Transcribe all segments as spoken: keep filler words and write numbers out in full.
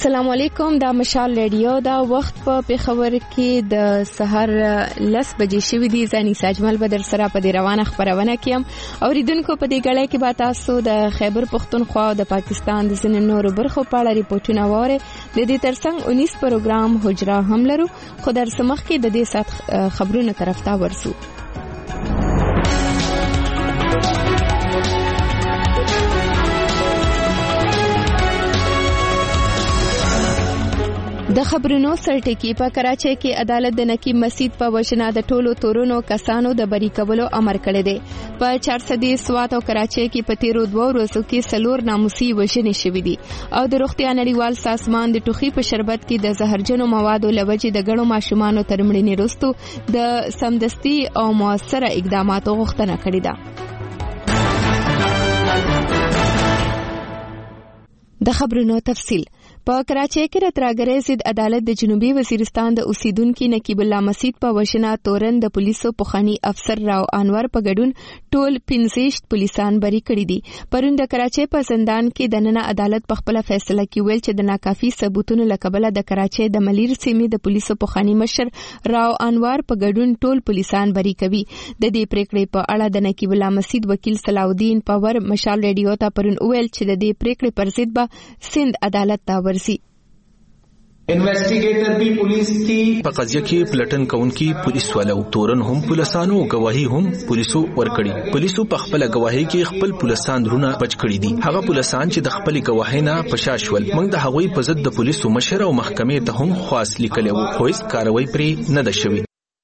السلام علیکم. دا مشال ریډیو دا وخت په پیښور کې د سحر لس بجې شوې دي. ځاني ساجمل بدر سره په دې روانه خبرونه کیم. اوریدونکو په دې غړې کې به تاسو د خیبر پختونخوا او د پاکستان د ځینو نورو برخو په اړه ریپورتونه واره. د دې ترڅنګ انیس پروګرام حجره هم لرو، خو در سمخ کې د دې سات خبرونه طرف ته ورسو. د خبرونو سرټکی په کراچۍ کې عدالت د نقیب مسجد په وژنه د ټولو تورونو کسانو د بری کولو امر کړی دی. په چار سدي سوات او کراچۍ کې په تیرو دوه ورځو کې سلور ناموسي وژنې شوې دي او د روغتیا نړیوال سازمان د ټوخي په شربت کې د زهرجنو موادو لوجې د ګڼو ماشومانو تر مړینې وروسته د سمدستي او موثره اقداماتو غوښتنه کړې ده. د خبرونو تفصیل. په کراچۍ کې د ترهګرۍ ضد عدالت د جنوبي وزیرستان د اوسیدونکو نقیب الله مسجد په وژنه تورن د پولیسو پوخانی افسر راو انور په ګډون ټول پنځه پولیسان بری کړی دي. پرون د کراچۍ په زندان کې د نن عدالت په خپل فیصله کې ویل چې د ناکافي ثبوتونو لکبله د کراچۍ د ملیر سیمې د پولیسو پوخانی مشر راو انور په ګډون ټول پولیسان بری کوي. د دې پریکړې په اړه د نقیب الله مسجد وکیل صلاح الدین پاور مشال ریډیو ته پرون ویل چې د دې پریکړې پر ضد به سند عدالت ته ورسي. انویسټیګیټر بھی پولیس تھی. په قضیه کې پلټن کونکي پولیس والو تورن هم پولیسانو گواهی هم پولیسو ورکړي. پولیسو په خپل گواهی کې خپل پولیسان درونه بچ کړي دي. هغه پولیسان چې د خپل گواهی نه پشاشول موږ د هغوی په ضد د پولیسو مشر او محکمې ته هم خواست لیکلو خو هیڅ کاروایی پرې نه ده شوې.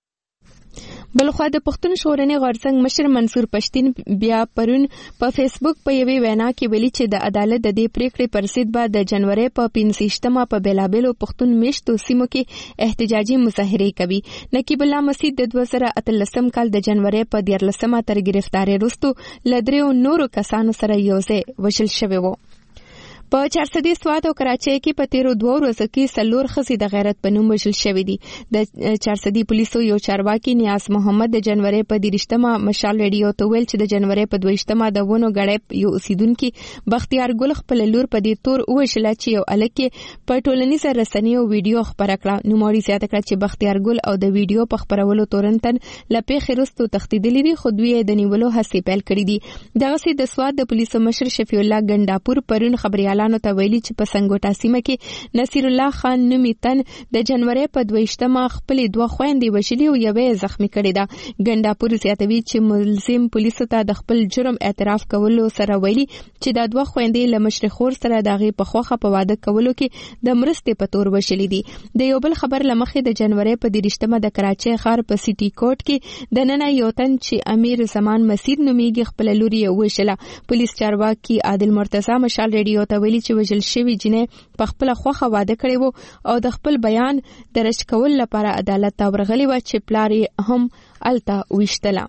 بلخوا د پښتون ژغورنې غورځنګ مشر منصور پښتين بیا پرون په فیسبوک په یوې وینا کې ویلي چې د عدالت د دې پریکړې پر ضد به د جنوري په پنځه په بیلابلو پښتون میشتو سیمو کې احتجاجي مظاهره کوي. نقیب الله مسجد د دوه زره اتلسم کال د جنوري په دیارلسمه تر گرفتاری وروسته لدریو نورو کسانو سره یوځای وشل شوی وو. په چار سدي سوات او کراچۍ کې په تیرو دوه ورځو کې سلور خزي د غیرت په نوم وشل شوی دي. د چار سدي پولیسو یو چارواکي نیاز محمد د جنوري په دیرشتمه مشال ریډیو ته ویل چې د جنوري په دویشتمه د ونو غړې یو اوسیدونکو بختیار ګل خپل لور په دې تور وشل چې یو الکه په ټولنیزه رسنیو ویډیو خبره کړه. نو موري زیاته کړه چې بختیار ګل او د ویډیو په خبرولو تورنتن لپاره خرستو تختیدلې دي خو دوی د نیولو هڅې پیل کړې دي. دغه سي د سوات د پولیسو مشر شفیع الله ګنداپور پرون خبري اعلان ته ویلي چې په سنگوټا سیمه کې نصیر الله خان نومي تن د جنوري په دویشتمه خپل دوه خويندې وشلې او یوې زخمی کړې ده. ګنداپور زیاتوي چې ملزم پولیسو ته د خپل جرم اعتراف کولو سره ویلي چې د دوه خويندې له مشر خور سره دغه په خوخه په واده کولو کې د مرستې په تور وشلې دي. د یو بل خبر لمخې د جنوري په دیرشتمه د کراچۍ ښار په سيټي کوټ کې د نن یو تن چې امیر زمان مسجد نوميږي خپل لوري وشله. پولیس چارواکي عادل مرتضی مشال ریډیو ته ویلي چې وجل شوی جنې په خپل خوخه واده کړی وو او د خپل بیان درج کول لپاره عدالت ته ورغلی و چې پلار هم الته وشتله.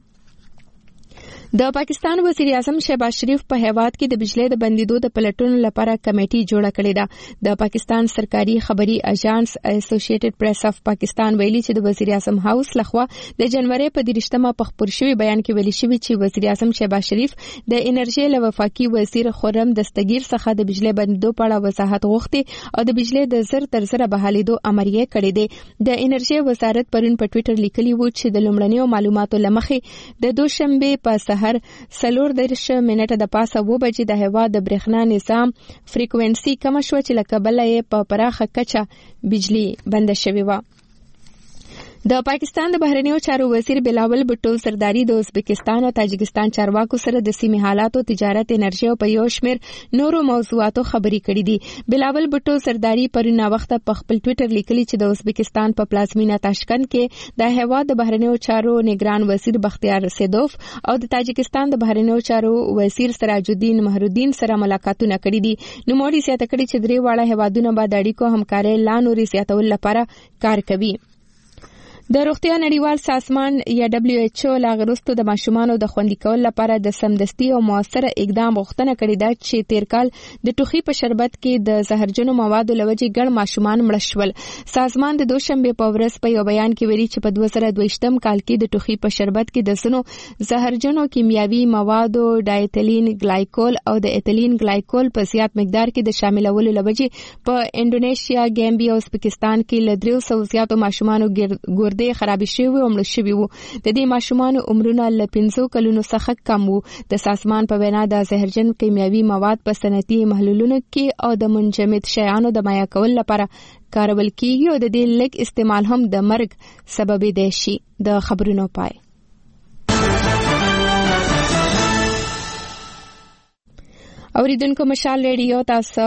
د پاکستان وزیر اعظم شهباز شریف په هیواد کې د بجلی د بندیدو د پلټونو لپاره کمیټي جوړه کړې ده. د پاکستان سرکاري خبري اژانس اسوسییټډ پریس اف پاکستان ویلي چې د وزیر اعظم هاوس لخوا د جنوري په دیرشتمه په خبر شوی بیان کې ویلي شوی چې وزیر اعظم شهباز شریف د انرژي له وفاقي وزیر خرم دستگیر څخه د بجلی بندیدو په اړه وضاحت غوښتي او د بجلی د زر تر زر بحالیدو امر یې کړی دی. د انرژي وزارت پرون په ټوئیټر لیکلی و چې د لومړنیو معلوماتو لمخې د دوشنبه په هر سلور درش منټه د پاسه و بجې د هوا د برېښنا نظام فریکوئنسي کم شو چې لکبله یې په پراخه کچه بجلی بند شوی و. د پاکستان د بهرنیو چارو وزیر بلاول بټو سرداری د ازبکستان او تاجکستان چارواکو سره د سیمې حالات او تجارت انرژي او په یو شمیر نورو موضوعاتو خبري کړې دي. بلاول بټو سرداری پرونه وخت په خپل ټوئیټر لیکلي چې د ازبکستان په پلازمینه تاشکند کې د هوا د بهرنیو چارو نگران وزیر بختیار سیدوف او د تاجکستان د بهرنیو چارو وزیر سراج الدین مهرالدین سره ملاقاتونه کړي دي. نو موري زیاته کړي چې درې واړه هوادونه به د اړیکو همکارۍ لا نوري زیاتول لپاره کار کوي. د روغتیا نړیوال سازمان یا دبليو ایچ او لا غرستو د ماشومانو د خوندي کولو لپاره د سمدستي او موثره اقدام غوښتنه کړې ده چې تیر کال د ټوخي په شربت کې د زهرجنو موادو لوجې ګڼ ماشومان مړه شول. سازمان د دوشنبه په ورځ په یو بیان کې ویلي چې په دوه زره دوه کال کې د ټوخي په شربت کې د سنو زهرجنو کیمیاوي موادو ډایتلین ګلایکول او د ایتلین ګلایکول په زیات مقدار کې د شاملولو لوجې په انډونیشیا، ګامبیا او ازبکستان کې له درې سوو زیاتو ماشومانو ګرد د خرابې شوی او مړه شوی وو. د دې ماشومانو عمرونه له پنځو کلونو څخه کم وو. د سازمان په وینا د زهرجن کیمیاوي مواد په صنعتي محلولونو کې او د منجمد شیانو د مایع کولو لپاره کارول کیږي او د دې لږ استعمال هم د مرګ سبب دی شي. د خبرونو پای. اوریدونکو مشال ریډیو تاسو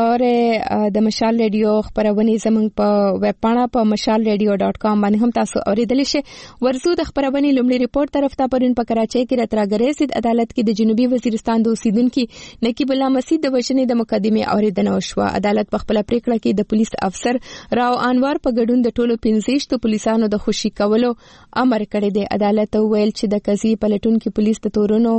د مشال ریډیو خبرونه زموږ په ویب پاڼه په مشال ریډیو ډاٹ کام باندې هم تاسو اوریدلی شئ. ورزو د خبرونه لومړی ریپورت طرف ته پرون په کراچۍ کې راتراګرې سید عدالت کې د جنوبي وزیرستان د اوسیدونکو نقیب الله مسعود د وژنې د مقدمې اوریدنه وشوه. عدالت په خپل پریکړه کې د پولیس افسر راو انوار په ګډون د ټولو پنځه پولیسانو د خوشي کولو امر کړی دی. عدالت ویل چې د قضیې پلټونکو پولیس د تورونو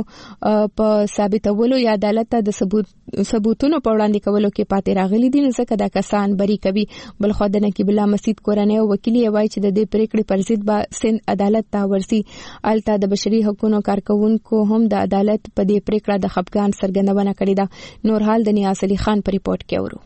په ثابتولو یا عدالت ته د ثبوت ثبوتونو په وړاندې کولو کې پاتې راغلي دي، نو ځکه دا کسان بری کوي. بل خو د نقیب الله مسعود کورنۍ او وکیل یې وایي چې د دې پریکړې پر ضد به سند عدالت ته ورسي. الته د بشري حقوقو کارکونکو هم د عدالت په دې پریکړه د خپګان څرګندونه کړې ده. نور حال د نیاز علي خان په ریپورت کې اورو.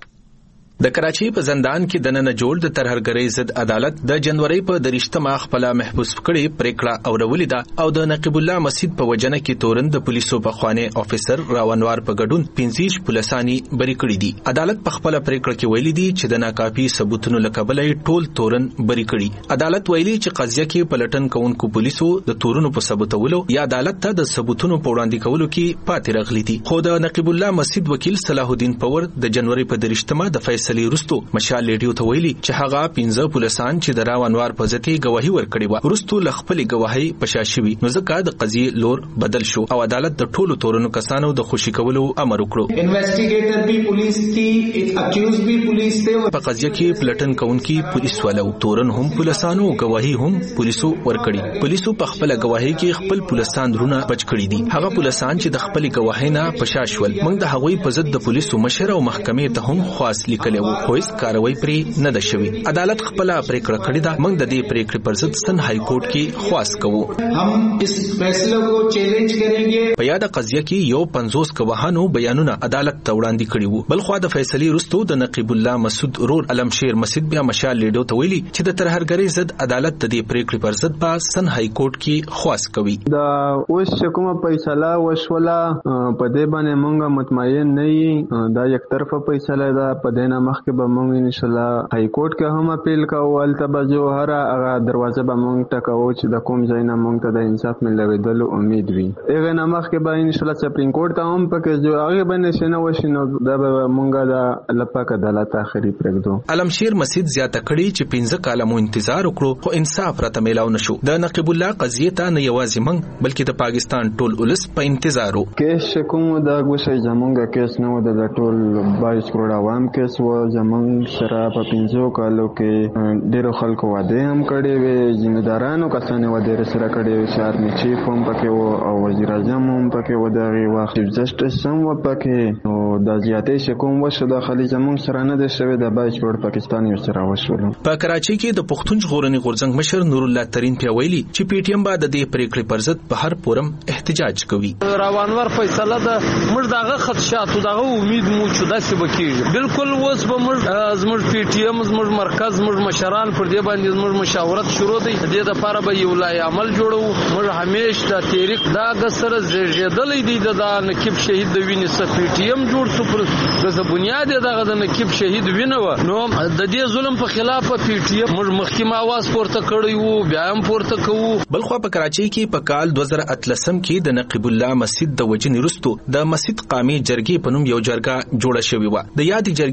د کراچۍ په زندان کې د نن جوړ د ترهګرۍ ضد عدالت د جنوري په دریشتمه خپل محبوس کړي پریکړه اورولې ده او د نقیب الله مسعود په وجنه کې تورن د پولیسو په خوانه افیسر راونوار په ګډون پنځه پولیسانی بری کړي دي. عدالت په خپل پریکړه کې ویلي دي چې د ناکافي ثبوتونو لکبلې ټول تورن بری کړي. عدالت ویلي چې قضیه کې پلټن کوونکو پولیسو د تورونو په ثبوتولو یا عدالت ته د ثبوتونو په وړاندې کولو کې پاتې راغلي دي. خو د نقیب الله مسعود وکیل صلاح الدین پور د جنوري په دریشتمه د فیصلې وروسته مشال ریډیو ته ویلي چې هغه پنځه پولیسان چې د راو انوار په ځتی گواهی ورکړي و ورستو لخپل گواهی پشاشوي، نو ځکه د قضیې لور بدل شو او عدالت د ټولو تورونو کسانو د خوشي کولو امر وکړو. انویسټیګیټر بھی پولیس تھی، اکیوز بھی پولیس تھے. په قضیه کې پلټن کونکي پولیس والو تورن هم پولیسانو گواهی هم پولیسو ورکړي. پولیسو په خپل گواهی کې خپل پولیسان درونه بچ کړي دي. هغه پولیسان چې د خپل گواهی نه پشاشول موږ د هغوی په ضد د پولیسو مشر او محکمې ته هم خواست لیکلو، خو هیڅ کاروي پرې نه ده شوی. عدالت خپل پریکړه کړې ده. موږ د دې پریکړې پر ضد سن های کورټ کې خواست کوو. هم اس فیصله کو چیلنج کریں گے. په یاد قضیه کې یو پنځوس گواهانو بیانونه عدالت ته وړاندې کړي وو. بل خو د فیصلې وروسته د نقیب الله مسعود رور علمشیر مسعود بیا مشال لیډو ته ویلي چې د ترهګرۍ ضد عدالت د دې پریکړې پر ضد په سن های کورټ کې خواست کوي. دا اوس کومه فیصله وشوله په دې باندې موږ مطمئن نه یو. دا یک طرفه فیصله ده. په دې نه مخکې به موږ ان شاء الله های کورټ کې هم اپیل کوو. البته به جوهر هغه دروازه به موږ ټکو چې د کوم ځای نه موږ ته د انصاف ملوېدل امید وي. هغه نه مخکې به ان شاء الله سپریم کورټ ته هم پکې جو هغه باندې شنه وشینو دا به موږ د لپاک عدالت اخري پرېږدو. علمشیر مسعود زیاته کړي چې پنځه کاله مو انتظار وکړو خو انصاف راته میلاو نشو. د نقیب الله قضیه ته نه یوازې موږ بلکې د پاکستان ټول ولس په انتظار وو. کیس کوم دا غوښه زمونږ کیس نه و، د ټول بایس کروڑ عوام کیس و. زمونږ سره په پنځو کالو کې ډیرو خلکو واده هم کړی وي، ځیندارانو کسانې واده سره کړی وي، شارمي چیف هم پکې و او وزیر اعظم هم پکې و، دغه وخت چیف جسټس هم و پکې. او د زیاتې شکوم وشو د خلیج زمونږ سره نه دی شوی، د بایس کروڑ پاکستان یو سره وشول. په کراچۍ کې د پښتون ژغورنې غورځنګ مشر نور الله ترین پیویلی چې پی ټی ایم بعد د دې پریکړې پر ضد په هر فورم احتجاج کوي. روانور فیصله ده موږ دغه خدشاتو دغه امید مو چې داسې بکیږي. بالکل اوس به موږ زموږ پی ټی ایم زموږ مرکز زموږ مشران پر دې باندې زموږ مشاورت شروع دی. د دې لپاره به یو لای عمل جوړو. موږ همیشه د تاریخ دا غسر زیږیدلې دي د نقیب شهید د وینې څخه پی ټی ایم جوړ شو. پر د بنیاد دغه د نقیب شهید وینه و. نو د دې ظلم په خلاف پی ټی ایم موږ مخکې आवाज پورته کړی وو، بیا هم پورته کوو. بل خو په کراچۍ کې په کال دوه زره اتلسم کې د نقیب الله مسعود د وجنې وروسته د مسعود قامي جرګې په نوم یو جرګه جوړه شوې و. د یادې جرګې یو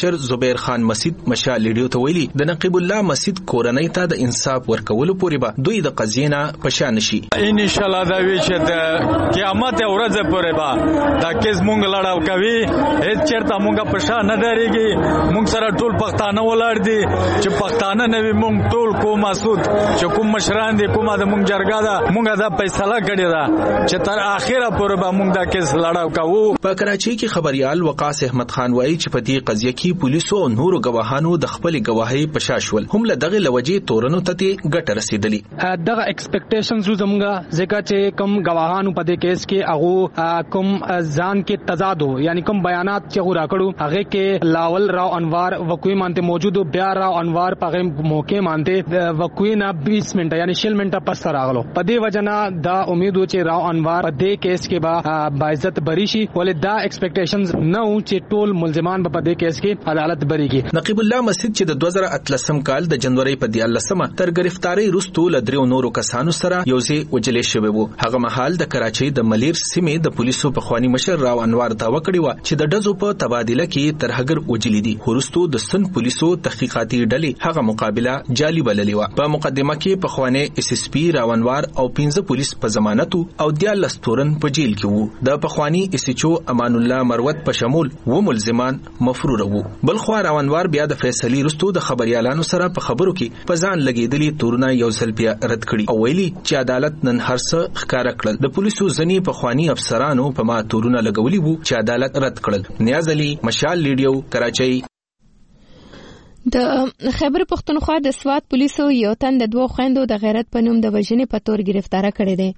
مشر زبیر خان مسید مشال لیډیو ته ویلي د نقیب الله مسید کورنۍ ته د انصاف ورکولو پورې به دوی د قضیې نه پشا نشي. ان شاء الله دا وی چې د قیامت ورځ پورې به دا کیس مونږ لړاو کوي هیڅ چرته مونږه پشا نه درېږي. مونږ سره ټول پښتانه ولاړ دي چې پښتانه نه وي مونږ ټول کوم مسعود چې کوم مشران دي کومه د مونږ جرګه ده مونږه دا فیصله کړې ده چې تر اخره پورې به مونږ دا کیس لړاو کوو. په کراچۍ کې خبريال وقاص احمد خان وایي چې په دې قضیه کې پولیسو او نورو گواهانو د خپل گواهی پشا شول هم له دغه لوجې تورنو ته ګټه رسیدلی. دغه ایکسپیکټیشنز زموږه ځکه چې کوم گواهانو په دې کیس کې هغه کوم ځان کې تضاد یعنی کوم بیانات چې راکړو هغه کې لاول راو انوار وقوی مانته موجود بیا راو انوار په موقع مانته وقوی نه بیس منټه یعنی شل منټه پس راغلو. په دې وجنا دا امید و چې راو انوار په دې کیس کې با باعزت بری شي ولې دا ایکسپیکټیشنز نه و چې ټول ملزمان په دې کیس کې عدالت بری کی. نقیب الله مسید چې د دوه زره اتلسم کال د جنوري په دیارلسمه تر گرفتاری وروسته ل دریو نورو کسانو سره یوځای وجلې شوی وو. هغه مهال د کراچۍ د ملیر سیمې د پولیسو په خواني مشر راو انوار داوا کړی و چې د ډزو په تبادله کې ترهګر وجلې دي. ورستو د سن پولیسو تحقیقاتي ډلې هغه مقابله جعلي بللې و. په مقدمه کې په خواني اس اس پی راو انوار او پنځه پولیس په ضمانت او دیارلس تورن په جیل کې وو. د پخوانی اس ایچ او امان الله مروت په شمول و ملزمان مفرور وو. بل خو راو انوار بیا د فیصلې وروسته د خبريالانو سره په خبرو کې په ځان لګیدلي تورونه یو ځل بیا رد کړي او ویلي چې عدالت نن هر څه ښکارا کړل. د پولیسو ځنی په خواني افسرانو په ما تورونه لګولي وو چې عدالت رد کړل. نیاز علي مشال لیډیو کراچۍ. د خیبر پښتونخوا د سوات پولیسو یو تن د دوه خويندو د غیرت په نوم د وژنې په تور گرفتار کړی دی.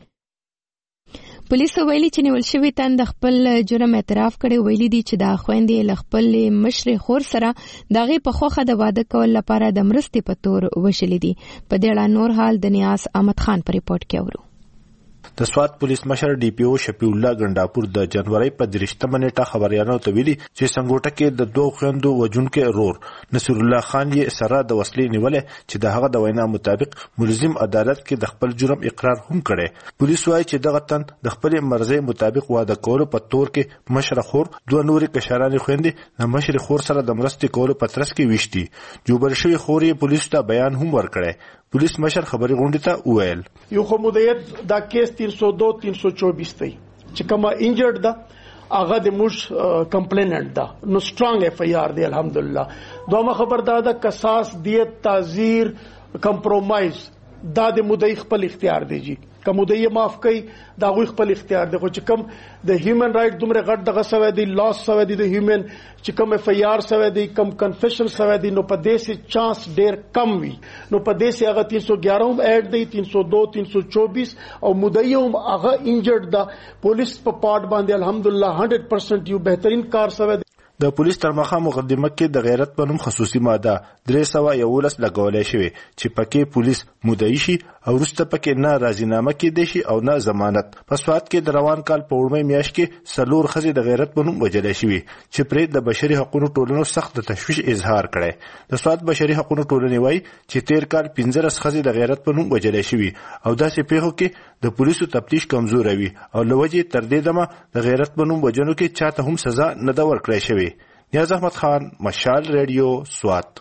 پولیسو ویلي چې نیول شوی تن د خپل جرم اعتراف کړي. ویلي دي چې د خويندې له خپل مشرې خور سره دغه په خوخه د واده کول لپاره د مرستې په تور وشلې دي. په دې اړه نور حال د نیاز احمد خان په ریپورت کې اورو. د سوات پولیس مشر ډي پی او شفیع الله ګنداپور د جنوري په درشتمه نیټه خبريالانو ته ویلي چې څنګهټه کې د دوه خويندو وجونکو رور نصر الله خان یې سره د وسلې نیولې چې د هغه د وینا مطابق ملزم عدالت کې د خپل جرم اقرار هم کړي. پولیس وايي چې دغه تن د خپل مرزي مطابق واده کولو په تور کې مشر خور دوه نوري کشرانې خويندې د مشر خور سره د مرستې کولو په ترڅ کې وشتي. جوبر شوی خور یې پولیس ته بیان هم ورکړي. پولیس مشر خبري غونډه ته وویل یو خو مدیت دا کیس تین سو دو تین سو چوبیس دی چې کومه انجرډ ده هغه د موږ کمپلیننټ ده نو سترونګ اف ای آر دی الحمدلله. دومره خبر دا ده قصاص دیت تعزیر کمپرومایز دا د مدعی خپل اختیار دی. جی کوم مدعی معاف کوي دا غوښ خپل اختیار دی. خو چې کوم د هیومن رائټ دومره غټ دغه سوي دی لاس سوي دی د هیومن چې کوم اف ای آر سوي دی کوم کنفیشن سوي دی نو په دې سي چانس ډیر کم وي. نو په دې سي هغه تین سو ګیارہ هم اډ دی تین سو دو تین سو چوبیس او مدعی هم هغه انجرډ دا پولیس په پارت باندې الحمدلله هنډریډ پرسنٹ یو بهترین کار سوي. د پولیس تر مخه مقدمه کې د غیرت په نوم خصوصي ماده درې سوه یولس لګولای شوی چې پکې پولیس مدعی شي او وروسته پکې نه راضینامه کېدی شي او نه ضمانت. په سوات کې د روان کال په وړمې میاشت کې څلور ښځې د غیرت په نوم وژلې شوي چې پرې د بشري حقوقو ټولنو سخت تشویش اظهار کړی. د سوات بشري حقوقو ټولنې وایي چې تیر کال پنځلس ښځې د غیرت په نوم وژلې شوي او داسې پیښو کې د پولیسو تفتیش کمزور وي او لوجې تر دې دمه د غیرت په نوم وژنو کې چاته هم سزا نه ده ورکړی شوی. نیاز احمد خان مشال ریډیو سوات.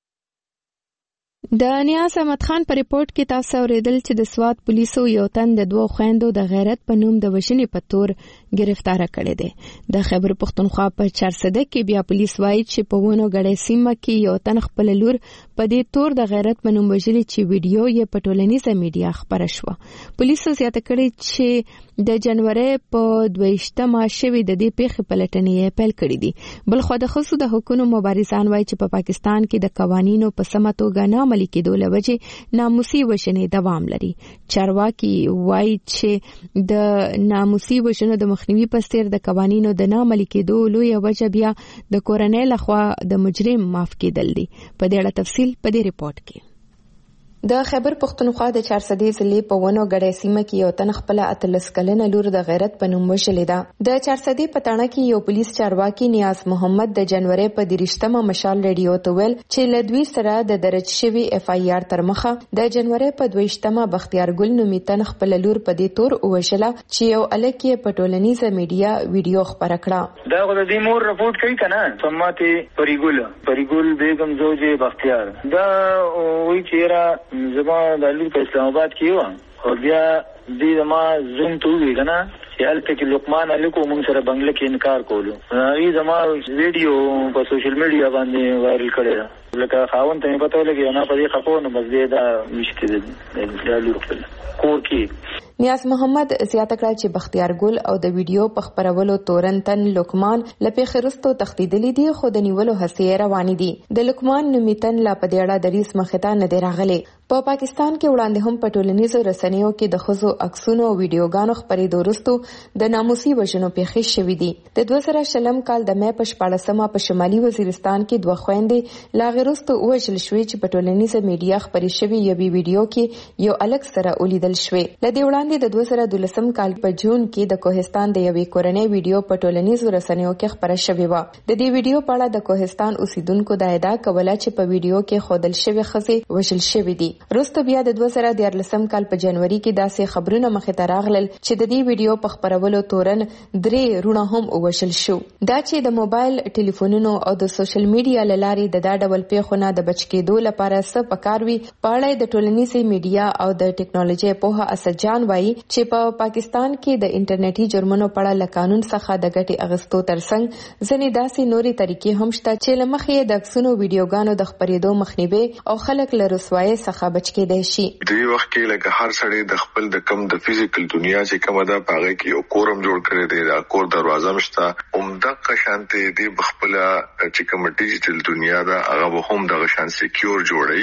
د نیاز احمد خان په ریپورت کې تاسو اوریدل چې د سوات پولیسو یو تن د دوه خويندو د غیرت په نوم د وژنې په تور گرفتار کړی دی. د خیبر پښتونخوا په چارسده کې بیا پولیس وایي چې په ونو غړې سیمه کې یو تن خپل لور په دې تور د غیرت په نوم وژلي چې ویډیو یې په ټولنیزه میډیا خبره شوه. پولیسو زیاته کړې چې د جنوري په دویشتمه شوی د دې پیښې پلټنې پیل کړې دي. بل خو د خصوصي د حقوقو مبارزان وایي چې په پاکستان کې د قوانینو په سمه توګه نه عملي کېدو له وجې ناموسي وژنې دوام لري. چارواکي وایي چې د ناموسي وژنو د مخنیوي په څیر د قوانینو د نه عملي کېدو لویه وجه بیا د کورنۍ لخوا د مجرم معاف کېدل دي. په دې اړه تفصیل په دې ریپورت کې. د خیبر پښتونخوا د چارسدي ضلع په ونو ګډه سیمه کې یو تن خپل اتلس کلنه لور د غیرت په نوم وشلې ده. د چارسدي په تاڼه کې یو پولیس چارواکي نیاز محمد د جنوري په دریشتمه مشال ریډیو ته ویل چې له دوی سره د درج شوی اف ای آر تر مخه د جنوري په دویشتمه بختیار ګل نومي تن خپل لور په دې تور وشله چې یو الک یې په ټولنیزه میډیا ویډیو خبره کړه. دا غو د دې مور رپورټ کوي کنه سماته پریګل پریګل بیگم زوج بختیار دا وی چیرې زما د لور په اسلام آباد کې و او بیا دې ما زوم ته وی کنه چې الته کې لقمان الکو موږ سره بنگله کې انکار کولو. ای زما ویډیو په سوشل میډیا باندې وایرل کړی لکه خاوند ته پته ولګي نه په دې خپو نه بس دې دا مشکل د لور خپل کور کې. نیاز محمد زیاته کړه چې بختیار ګل او د ویډیو په خبرولو تورنتن لقمان لپاره خرستو تخدیدلی دي خو د نیولو هڅې روانې دي. د لقمان نومیتن لا په دیړه دریس مخته نه دی راغلی. په پا پاکستان کې وړاندې هم په ټولنیزو رسنیو کې د خزو عکسونو او ویډیوګانو خبرې دورستو د ناموسي وژنو پیښې شوې دي. د دوه زره شلم کال د مې په شپاړسمه په شمالي وزیرستان کې دوه خويندې لا غیرستو وژل شوې چې په ټولنیزه میډیا خبرې شوې یوې ویډیو کې یو الک سره ولیدل شوې. لدې وړاندې د دوه زره دولسم کال په جون کې د کوهستان د یوې کورنۍ ویډیو په ټولنیزو رسنیو کې خبره شوې و. د دې ویډیو په اړه د کوهستان اوسیدونکو د ادعا کوله چې په ویډیو کې خودل شوې خزې وژل شوې دي. وروسته بیا د دوه زره دیارلسم کال په جنوري کې داسې خبرونه مخې ته راغلل چې د دې ویډیو په خبرولو تورن درې رونه هم وژل شو. دا چې د موبایل ټلیفونونو او د سوشل میډیا له لارې د دا ډول پیښو د بچ کېدو لپاره څه پکار وي په اړه د ټولنیزې میډیا او د ټیکنالوژي په اساس جان وایي چې په پا پاکستان کې د انټرنیټي جرمونو په اړه له قانون څخه د ګټې اغستو ترڅنګ ځینې داسې نوري طریقې هم شته چې له مخې د عکسونو ویډیوګانو د خبرېدو مخنیوي او خلک له رسوایۍ څخه بچ کېدای شي. دوی وخت کې لکه هر سړی د خپل د کم د فزیکل دنیا چې کومه ده پاغه کې یو کورم جوړ کړی دی. دا کور دروازه مشته عمدہ شانته دی بخپل چې کوم ډیجیټل دنیا ده هغه هم د شان سکیور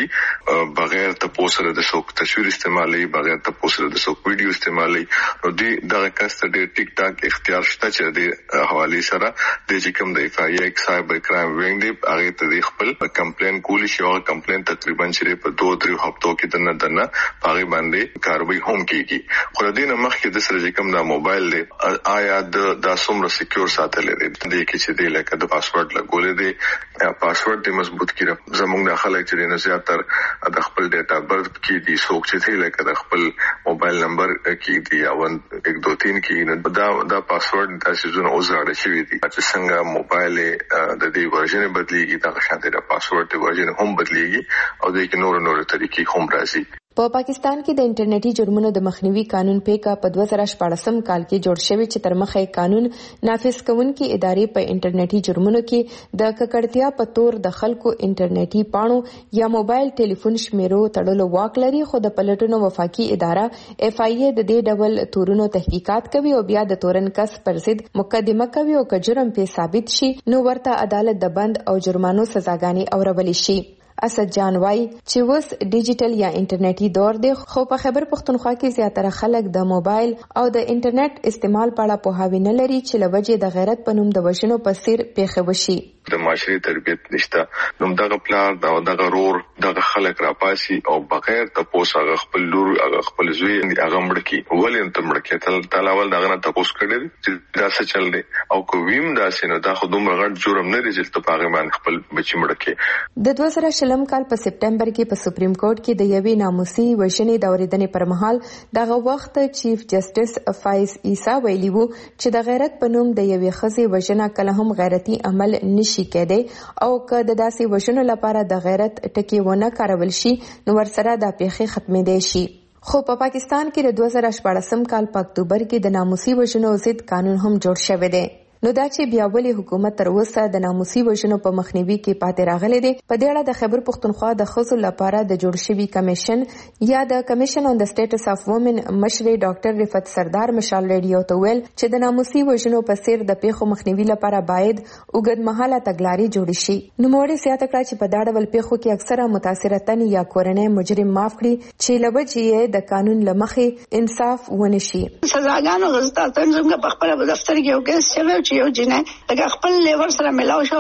جوړي بغیر ته پوسره د څوک تصویر استعمالي بغیر ته پوسره د څوک ویډیو استعمالي. نو دی دغه کاست د ټیک ټاک اختیار شته چې د حواله سره د چې کوم د اف ای آر سایبر کرائم وینګ دی هغه ته خپل کمپلین کولی شي او کمپلین تقریبا چې په دوه درې هفتو کې دنه دنه پاره باندې کاروي هم کیږي. خو د دې مخکې د سره چې کوم د موبایل دی آیا د د سمره سکیور ساتل دي د کې چې دی لکه د پاسورډ لګولې دي پاسورډ دې مضبوط کړه. زموږ د خلک چې نه زیاتر د خپل ډیټا برث کې دي څوک چې دی لکه د خپل موبایل نمبر کې دی او یک دو تین کې دا دا پاسورډ تاسو زونه اوسره شوی دي چې څنګه موبایل د دې ورژن بدلیږي دا شانته د پاسورډ د ورژن هم بدلیږي او د کې نور نور طریقې هم راځي. په پاکستان کې د انټرنیټي جرمونو د مخنیوي قانون پیکا په دوه زره شپاړسم کال کې جوړ شوی چې تر مخه قانون نافذ کوونکې ادارې په انټرنیټي جرمونو کې د ککړتیا په تور د خلکو انټرنیټي پاڼو یا موبایل ټلیفون شمیرو تړلو واک لري. خو د پلټنو وفاقي اداره اف ای ای د دې ډول تورونو تحقیقات کوي او بیا د تورن کس پر ضد مقدمه کوي او که جرم په ثابت شي نو ورته عدالت د بند او جرمانو سزاګانې اورول شي. اسد جان وای چې وس ډیجیټل یا انټرنیټي دور دی خو په خیبر پښتونخوا کې زیاتره خلک د موبایل او د انټرنیټ استعمال په اړه پوهاوی نه لري چې لوجه د غیرت په نوم د وژنو په څیر پیښه وشي. د معاشري تربیت نشته نو دغه پلار دا دغه رور دغه خلک را پاسي او بغیر تاسو هغه خپل لور هغه خپل زوی هغه مړکی ولې ته مړکی تل تلاول دغه نه تاسو کړل چې دا څه چل دی او کوم دا سينو دا خو دومره غټ جرم نه دی چې ته پاغه باندې خپل بچی مړکی. د دوه زره شلم کال په سپټمبر کې په سپریم کورټ کې د یوې ناموسي وژنې د اوریدنې پر مهال دغه وخت چیف جسټس فایز عیسی ویلي وو چې د غیرت په نوم د یوې ښځې وژنه کله هم غیرتي عمل نشي کېدی او که د داسې وژنو لپاره د غیرت ټکی ونه کارول شي نو ورسره د پیښې ختمېدای شي. خو په پاکستان کې د دوه زره شپاړسم کال په اکتوبر کې د ناموسي وژنو ضد قانون هم جوړ شوی دی. نو دا چې بیا ولې حکومت تر اوسه د ناموسي وژنو په مخنیوي کې پاتې راغلی دی په دې اړه د خیبر پښتونخوا د ښځو لپاره د جوړ شوي کمیشن یا د کمیشن آن د سټیټس اف وومن مشر ډاکټر رفعت سردار مشال ریډیو ته ویل چې د ناموسي وژنو په څیر د پیښو مخنیوي لپاره باید اوږدمهاله تګلارې جوړې شي. نوموړې زیاته کړه چې په دا ډول پیښو کې اکثره متاثره تن یا کورنۍ مجرم معاف کړي چې له وجې یې د قانون له مخې انصاف ونه شي. سزاګانو غوښتل څنګه په خپل دفتر کې یو کیس چلو یو جنې لکه خپل لیور سره ملاو شو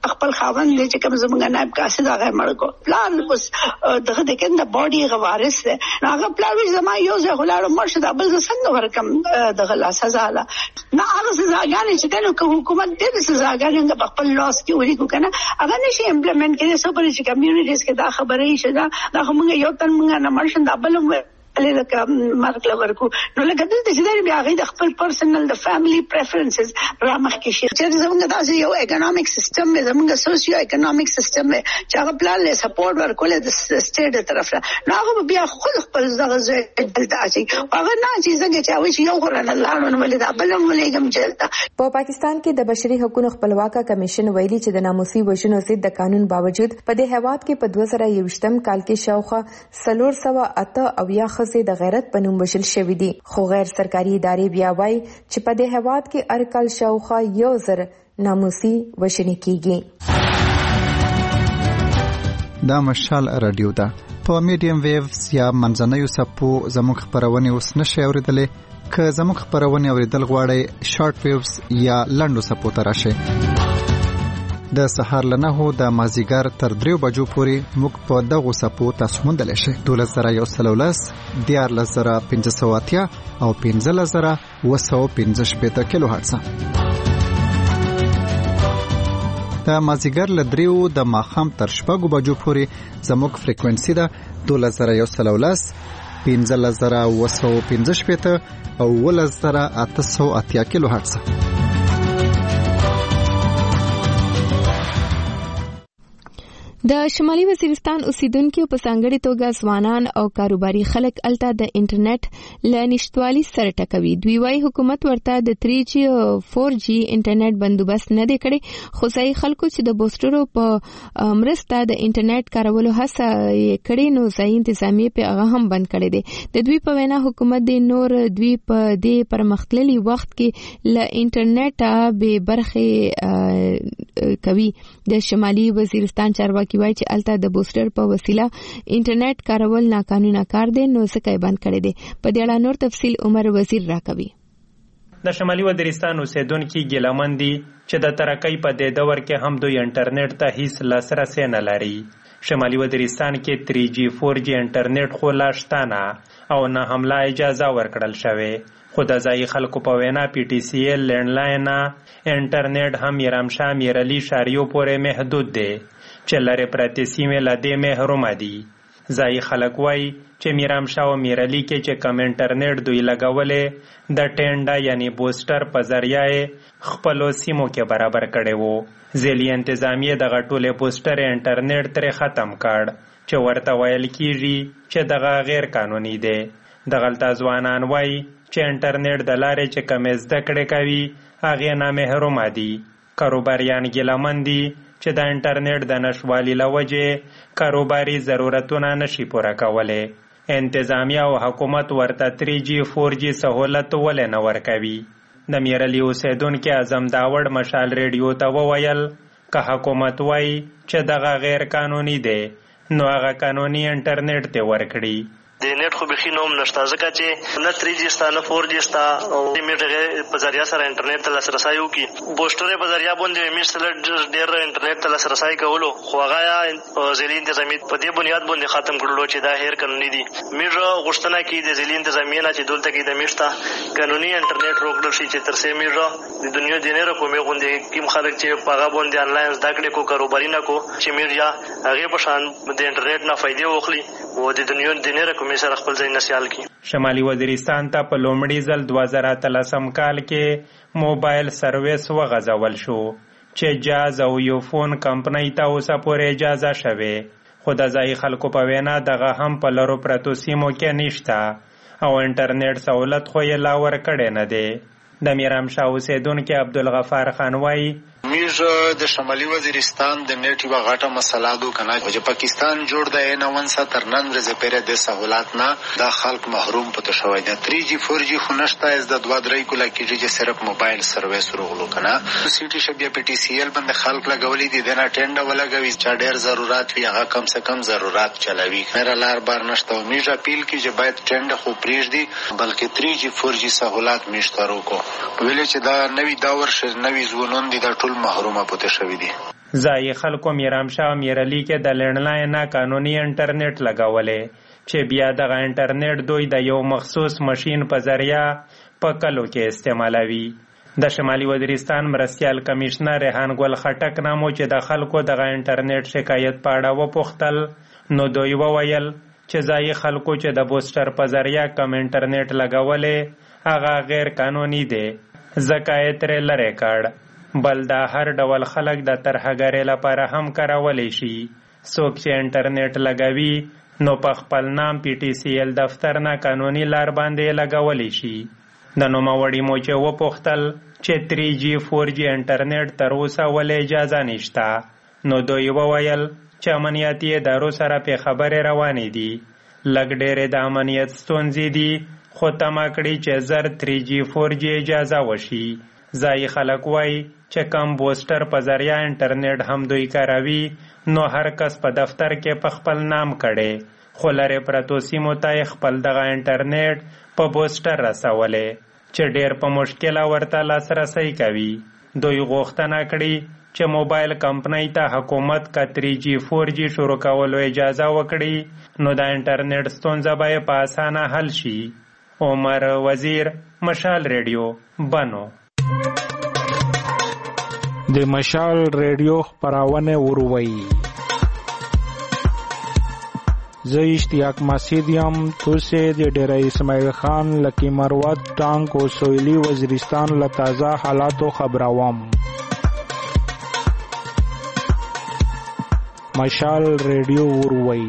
خپل خاوند دې چې کوم زمونږ نائب قاصد هغه مړ کو پلان اوس دغه د کنده باډي غوارث ده هغه پلان وی زما یو ځای غلاړو مرشد ابل څنګه ورکم دغه لا سزا لا نه هغه سزاګانې چې دنه حکومت دې سزاګانې په خپل لاس کې وري کو کنه هغه نشي امپلیمنٹ کړي سو پر چې کمیونټیز کې دا خبره یې شدا دا موږ یو تن موږ نه مرشد ابل لکه مرګ لورکو نو لکه دلته چې دا بیا غي د خپل پرسنل د فیملی پریفرنسز را مخکې شي چې زموږ داسې یو اکونومیک سیستم دی زموږ سوسیو اکونومیک سیستم دی چې هغه پلان له سپورټ ورکول د سټیټ طرف نه نو هغه بیا خپل خپل ځای دلته اچي هغه نه چې څنګه چې اوی یو غره الله نو ولې دا بلم ولېګم جلته په پاکستان کې د بشري حقوقو خپلواکه کمیشن ویلي چې د ناموسي وژنو ضد د قانون باوجود په دې هیواد کې په دوه زره یوویشتم کال کې شاوخوا څلور سوه اته اویا ښځې د غیرت په نوم وژل شوې دي خو غیر سرکاري ادارې بیا وایي چې په دې هیواد کې هر کال شاوخوا یو زر ناموسي وژنې کیږي. دا مشال رادیو ده په میډیم ویوز یا منځنیو څپو زموږ خپرونې اوس نشئ اورېدلی که زموږ خپرونې اورېدل غواړئ شارټ ویوز یا لنډو څپو ته راشئ. د سهار له نهو د مازدیګر تر دریو بجو پورې موږ په دغو څپو تاسو موندلی شئ. دولس زره یو سل او لس دیارلس زره پنځه سوه اتیا او پنځلس زره اوه سوه پنځه شپېته کیلو هرټزه. د مازدیګر له دریو د ماښام تر شپږو بجو پورې زموږ فریکوینسي ده دولس زره یو سل او لس پنځلس زره اوه سوه پنځه شپېته او اوولس زره اته سوه اتیا کیلو هرټزه. د شمالي وزیرستان اوسیدونکو په ځانګړي توګه ځوانان او کاروباري خلک الته د انټرنیټ له نشټوالي سره ټکوي. دوی وايي حکومت ورته د تھری جی او فور جی انټرنیټ بندوبست نه دی کړی خو ځای خلکو چې د بوسټرو په مرسته د انټرنیټ کارولو هڅه یې کړې نو ځای انتظامیه په هغه هم بند کړی دی. د دوی په وینا حکومت د نور دوی په دې پرمختللي وخت کې له انټرنیټ به برخه کوي. د شمالي وزیرستان چارواکي وایي چې الته د بوسټر په وسیله انټرنیټ کارول ناقانونه کار دی نو څه کوي بند کړی دی. په دې اړه نور تفصیل عمر وزیر راکوي. د شمالي وزیرستان اوسیدونکي ګیلمن دي چې د ترقۍ په دې دور کې هم دوی انټرنیټ ته هیڅ لاسرسی نه لري. شمالي وزیرستان کې تھری جی فور جی انټرنیټ خو لا شته نه او نه هم لا اجازه ورکړل شوې خو د ځایي خلکو په وینا پی ټي سی ایل لینډلاین انټرنیټ هم میرامشاه میرعلي شاریو پورې محدود دی چې لرې پرتې سیمې له دې محرومه دي. ځایي خلک وایي چې میرامشاه او میرعلي کې چې کم انټرنیټ دوی لګولې د ټینډه یعنی بوسټر په ذریعه خپلو سیمو کې برابر کړی وو. ځلي انتظامیې دغه ټولې بوسټر انټرنیټ ترې ختم کړ چې ورته ویل کیږي چې دغه غیر قانوني دی. دغلته ځوانان وایي چې انټرنیټ د لارې چې کمې زده کړې کوي هغې نامحرومه دي. کاروباریان ګیلمن دي چې د انټرنیټ د نشوالي له وجې کاروباري ضرورتونه نشي پوره کولی. انتظامیه او حکومت ورته تھری جی فور جی سهولت ولې نه ورکوي. د میرعلي اوسیدونکي اعظم داوړ مشال ریډیو ته وویل که حکومت وایي چې دغه غیر قانوني دی نو هغه قانوني انټرنیټ ته ورکړي. د نیټ خو بخي نوم نشته ځکه چې نه تھری جی ستا نه فور جی ستا او میټر په ذریعہ سره انټرنیټ ته لاسرسی وکړي. بوسټر په ذریعہ باندې میسل ډیر انټرنیټ ته لاسرسی کولو خو هغه ځلي انتظامیه په دې بنیاد باندې ختم کړلو چې دا غیر قانوني دي. میټر غوښتنه کوي د ځلي انتظامیه نه چې دلته کې د میشته قانوني انټرنیټ روکړل شي چې تر څو میټر د دنیا د نه رقمي غونډې کوم خلک چې په هغه باندې انلاین زده کړې کو کاروباري نه کو چې میټر هغه په شان د انټرنیټ نه فائدې واخلي او د دنیا د نه رقمي سره خپل ځای نسیال کی. شمالي وزیرستان ته په لومړي ځل دوه زره اتلسم کال کې موبایل سرویس وغځول شو چې جاز او یوفون کمپنۍ ته اوسه پورې اجازه شوې خو د ځایي خلکو په وینا دغه هم په لرو پرتو سیمو کې نشته او انټرنیټ سہولت خو یې لا ورکړی نه دی. د میرامشاه اوسیدونکي عبدالغفار خان وایي میږ د شمالي وزیرستان د نیټ یوه غټه مسله ده کنه چې پاکستان جوړ دی نه ونسه تر نن ورځې پورې د سهولت نه دا خلک محروم پته شوی دی. تھری جی فور جی خو نشته از د دوه درې کوله کېږي چې صرف موبایل سرویس روغلو کنه سی ټي شبیه پی ټي سی ایل باندې خلک لګولي دي د نه ټینډه ولګوي چې ډېر ضرورت وي هغه کم سے کم ضرورت چلوي. مېره لار بار نشته او میږ اپیل کوي چې باید ټینډه خو پرېږدي بلکې تھری جی فور جی سهولت میشته روکو ویلې چې دا نوي دور شه نوي ځوانان دي دا ټول محرومه پته شوی دي. ځایي خلکو میرامشاه او میرعلي کې د لینډلاین نه قانوني انټرنیټ لګولې چې بیا دغه انټرنیټ دوی د یو مخصوص ماشین په ذریعه په کلو کې استعمالوي. د شمالي وزیرستان مرستیال کمشنر ریحان ګل خټک نامو چې د خلکو دغه انټرنیټ شکایت په اړه وپوښتل نو دوی وویل چې ځایي خلکو چې د بوسټر په ذریعه کم انټرنیټ لګولې هغه غیر قانوني دی ځکه یې ترې لرې کړ. بل دا هر ډول خلک د ترهګرۍ لپاره هم کارولی شي. څوک چې انټرنیټ لګوي نو په خپل نام پی ټي سی ایل دفتر نه قانوني لار باندې لګولی شي. د نوموړي مو چې وپوښتل چې تری جی فور جی انټرنیټ تر اوسه ولې اجازه نشته نو دوی وویل چې امنیتي ادارو سره پې خبرې روانې دي. لږ ډېرې د امنیت ستونزې دي خو تمه کړي چې زر تری جی فور جی اجازه وشي. ځایي خلک وایي چې کم بوسټر په ذریعه انټرنیټ هم دوی کاروي نو هر کس په دفتر کې په خپل نام کړي خو لرې پرتو سیمو ته خپل دغه انټرنیټ په بوسټر رسولی چې ډېر په مشکله ورته لاسرسی کوي. دوی غوښتنه کړي چې موبایل کمپنۍ ته حکومت که تری جی فور جی شروع کولو اجازه وکړي نو د انټرنیټ ستونزه به یې په اسانه حل شي. عمر وزیر، مشال ریډیو، بنو. د مشال ریډیو خپرونه وروي. زه اشتیاق مسعود یم. توسه د ډیره اسماعیل خان لکی مروت ټانک او سویلی وزیرستان له تازه حالاتو خبروم. مشال ریډیو وروي.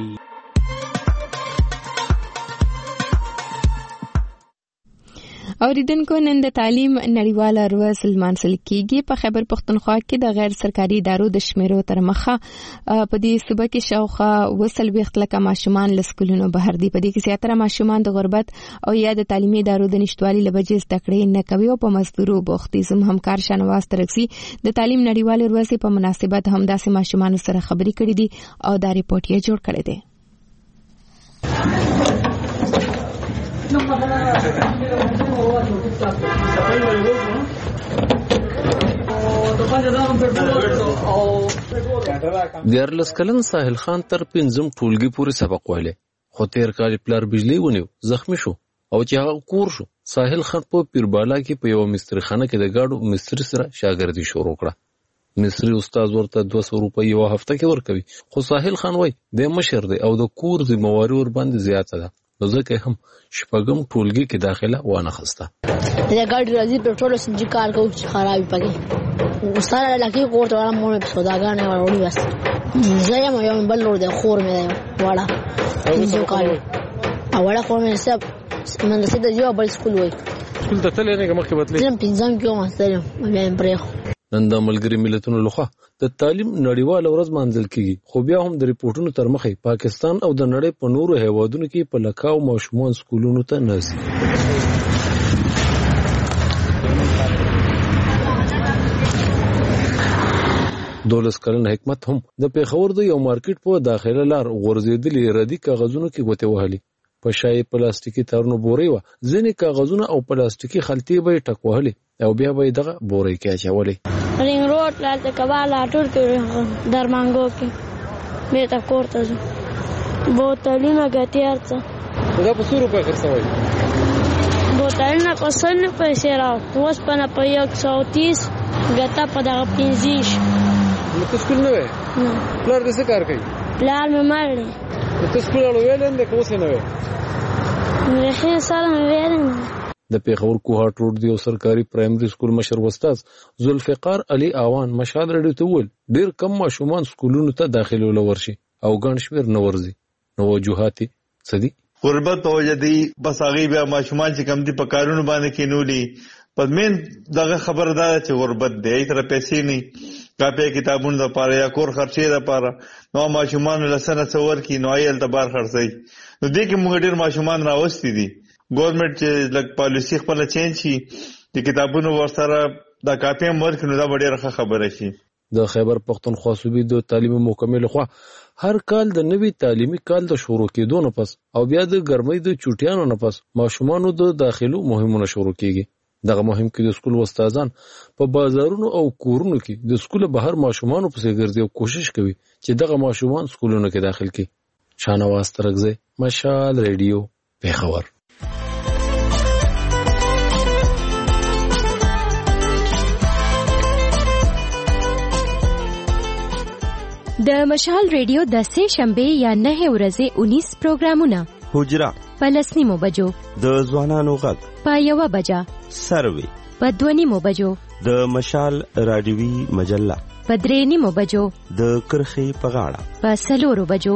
اوریدونکو نن د تعلیم نړیواله ورځ لمانځل کیږي. په خیبر پختونخوا کې د غیر سرکاري ادارو د شمیرو تر مخه په دې صوبه کې شاوخوا وسلويخت لکه ماشومان له سکولونو بهر دي. په دې کې زیاتره ماشومان د غربت او یا د تعلیمي ادارو د نشټوالي له وجې زده کړې نه کوي او په مزدورو بوخت دي. زموږ همکار شانواز ترکسي د تعلیم نړیواله ورځ په مناسبت همداسې ماشومان سره خبرې کړې دي او دا ریپورت یې جوړ کړی دی. دیارلس کلن ساحل خان تر پنځم ټولګي پورې سبق ویلی خو تیر کال پلار بجلی ونیو زخمی شو او چې هغه کور شو. ساحل خان په پیربالا کې په یو مستری خانه کې د گاډو مستری سره شاګردي شروع کړه. مصری استاد ورته دوه سوه روپۍ یو هفته کې ورکوي خو ساحل خان وای د مشر دی او د کور ذمہواری ور باندې زیاته ده نو ځکه هم شپږم ټولګي کې داخله وانه خسته. د ګاډي راځي پټرول سنجي کار کوي چې خرابې پکې وساره لکه کوټه ولا مونږ په سوداګانې وروړي بس زه یم یو بل ور د خور مې وړه انجو کار او وړه خور مې سب من د سید یو بل سکول وای سکول ته تللی نه مخکې بتلې زم پنځم کې ماستر یم مې پرې. نن د ملګری ملتونو لخوا د تعلیم نړیواله ورځ مانځل کیږي خو بیا هم د ریپورتونو تر مخې پاکستان او د نړۍ په نورو هیوادونو کې په لکاو ماشومان سکولونو ته نه ځي. دولس کلن حکمت هم د پیښور د یو مارکیټ په داخله لار غورځېدلې ردی کاغذونو کې ګوتې وهلي. په شای پلاستیکي تارونو بوري و ځینې کاغذونه او پلاستیکي خلطې به ټک وهلي او بیا به دغه بوري کې اچولي. رینګ روډ لالته کواله ټول کې درمانګو کې به تا کوړته زه بوتلونه ګټیار څه دا په څو روپۍ خرڅوي بوتلونه په سل پیسې راو اوس په نه په یک سو تیس ګټه په دغه پنځه نو ته سکول نه وې پلار دې څه کار کوي پلار مې مړ دی ته سکول ویل نه کوم څه نه وې مې سره مې ویل. د پیښور کوهاټ روډ دی او سرکاري پرایمري سکول مشر استاد ذوالفقار علي اوان مشال رډیو ته ویل ډیر کم ماشومان سکولونو ته داخلي ولورشي او ګڼ شمیر نه ورځي. نو وجوهات څه دي؟ غربت په وجه دی بس هغه بیا ماشومان چې کم دي په کارونو باندې کینولي په مين دغه خبره ده چې غربت دی تر پیسې نه کاپي کتابونو لپاره یا کور خرچې لپاره نو ماشومان لسنه څور کی نو ایل تبار خرڅي نو دې کې موږ ډیر ماشومان راوستي دي. ګورنمنت چې لک پالیسی خپل چینج شي د کتابونو ورسره د کاپي مرګ نو دا ډیره خبره شي. د خیبر پختونخوا صوبې د تعلیم مکمل خوا هر کال د نوي تعلیمي کال د شروع کېدو نه پس او بیا د ګرمۍ د چوټیانو نه پس ماشومانو د داخلو مهمونه شروع کیږي. دغه مهم کې د سکول استادان په بازارونو او کورونو کې د سکول بهر ماشومان پسې ګرځي او کوشش کوي چې دغه ماشومان سکولونو کې داخل کړي. شانواز ترغزی، مشال ریډیو، پیښور. د مشال ریډیو د سه شنبه یا نه ورځې اونیس پروګرامونه: حجره په لسنیمو بجو، د ځوانانو غږ په یوه بجه، سروي په دوه نیمو بجو، د مشال رادیوي مجله په درې نیمو بجو، د کرخې په غاړه په څلورو بجو.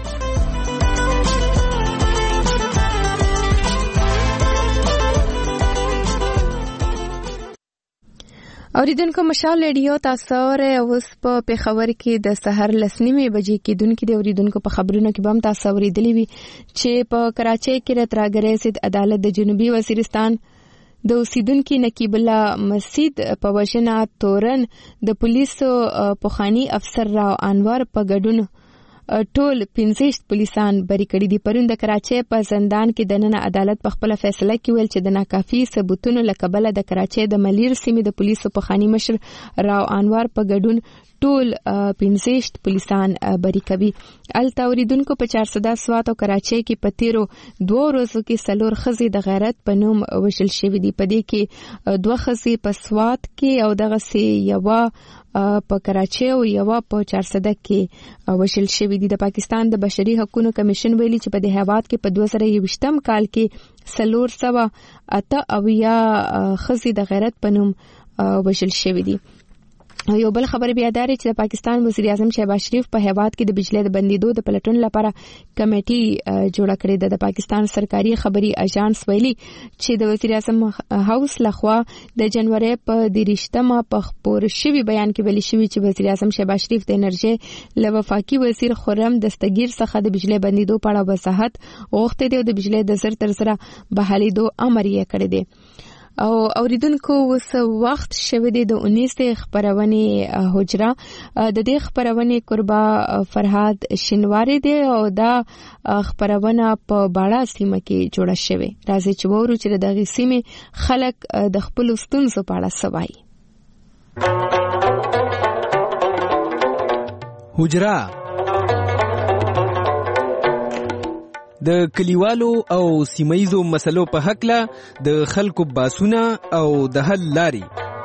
اوریدونکو مشال ریډیو تاسو ره اوس په پیښور کې د سحر لسنیمې بجې کې دونکو د اوریدونکو په خبرونو کې بم تاسو اوریدلې وي چې په کراچۍ کې راتراګرې سید عدالت د جنوبي وزیرستان د اوسیدونکو نقیب الله مسجد په وژنه تورن د پولیسو پوخانی افسر راو انور په ګډون ټول پنځه پولیسان بری کړي دي. پرون د کراچۍ په زندان کې د نن عدالت په خپل فیصله کې ویل چې د ناکافي ثبوتونو لکبله د کراچۍ د ملیر سیمې د پولیسو پوخانی مشر راو انور په ګډون ټول پنځه پولیسان بری کوي. الته اوریدونکو په چار سده سوات او کراچۍ کې په تیرو دوه ورځو کې څلور ښځې د غیرت په نوم وژل شوې دي. په دې کې دوه ښځې په سوات کې او دغه سي یوه په کراچۍ او یوه په چار سده کې وژل شوې دي. د پاکستان د بشري حقوقو کمیشن ویلي چې په دې هیواد کې په دوه زره یوویشتم کال کې څلور سوه اته اویا ښځې د غیرت په نوم وژل شوې دي. یو بل خبر بیا داري چې د پاکستان وزیر اعظم شهباز شریف په هیواد کې د بجلی د بندیدو د پلټون لپاره کمیټي جوړه کړې ده. د پاکستان سرکاري خبري اژانس ویلي چې د وزیر اعظم هاوس لخوا د جنوري په دیرشتمه په خبر شوی بیان کې ویلي شوی چې وزیر اعظم شهباز شریف د انرژي له وفاقي وزیر خرم دستگیر څخه د بجلی بندیدو په اړه وضاحت غوښتي دی او د بجلی د زر تر سره بحالېدو امر یې کړی دی. او اوریدونکو اوس وخت شوه د اونیسه خبرونه حجره د دې خبرونه قربا فرهاد شینواری دی او دا خبرونه په باړه سیمه کې جوړه شوه. راځي چې وورو چې د سیمه خلک د خپل ستونزو په اړه سوای. حجره د کلیوالو او سیمایزو مسلو په حق له د خلکو باسونه او د حل لاري.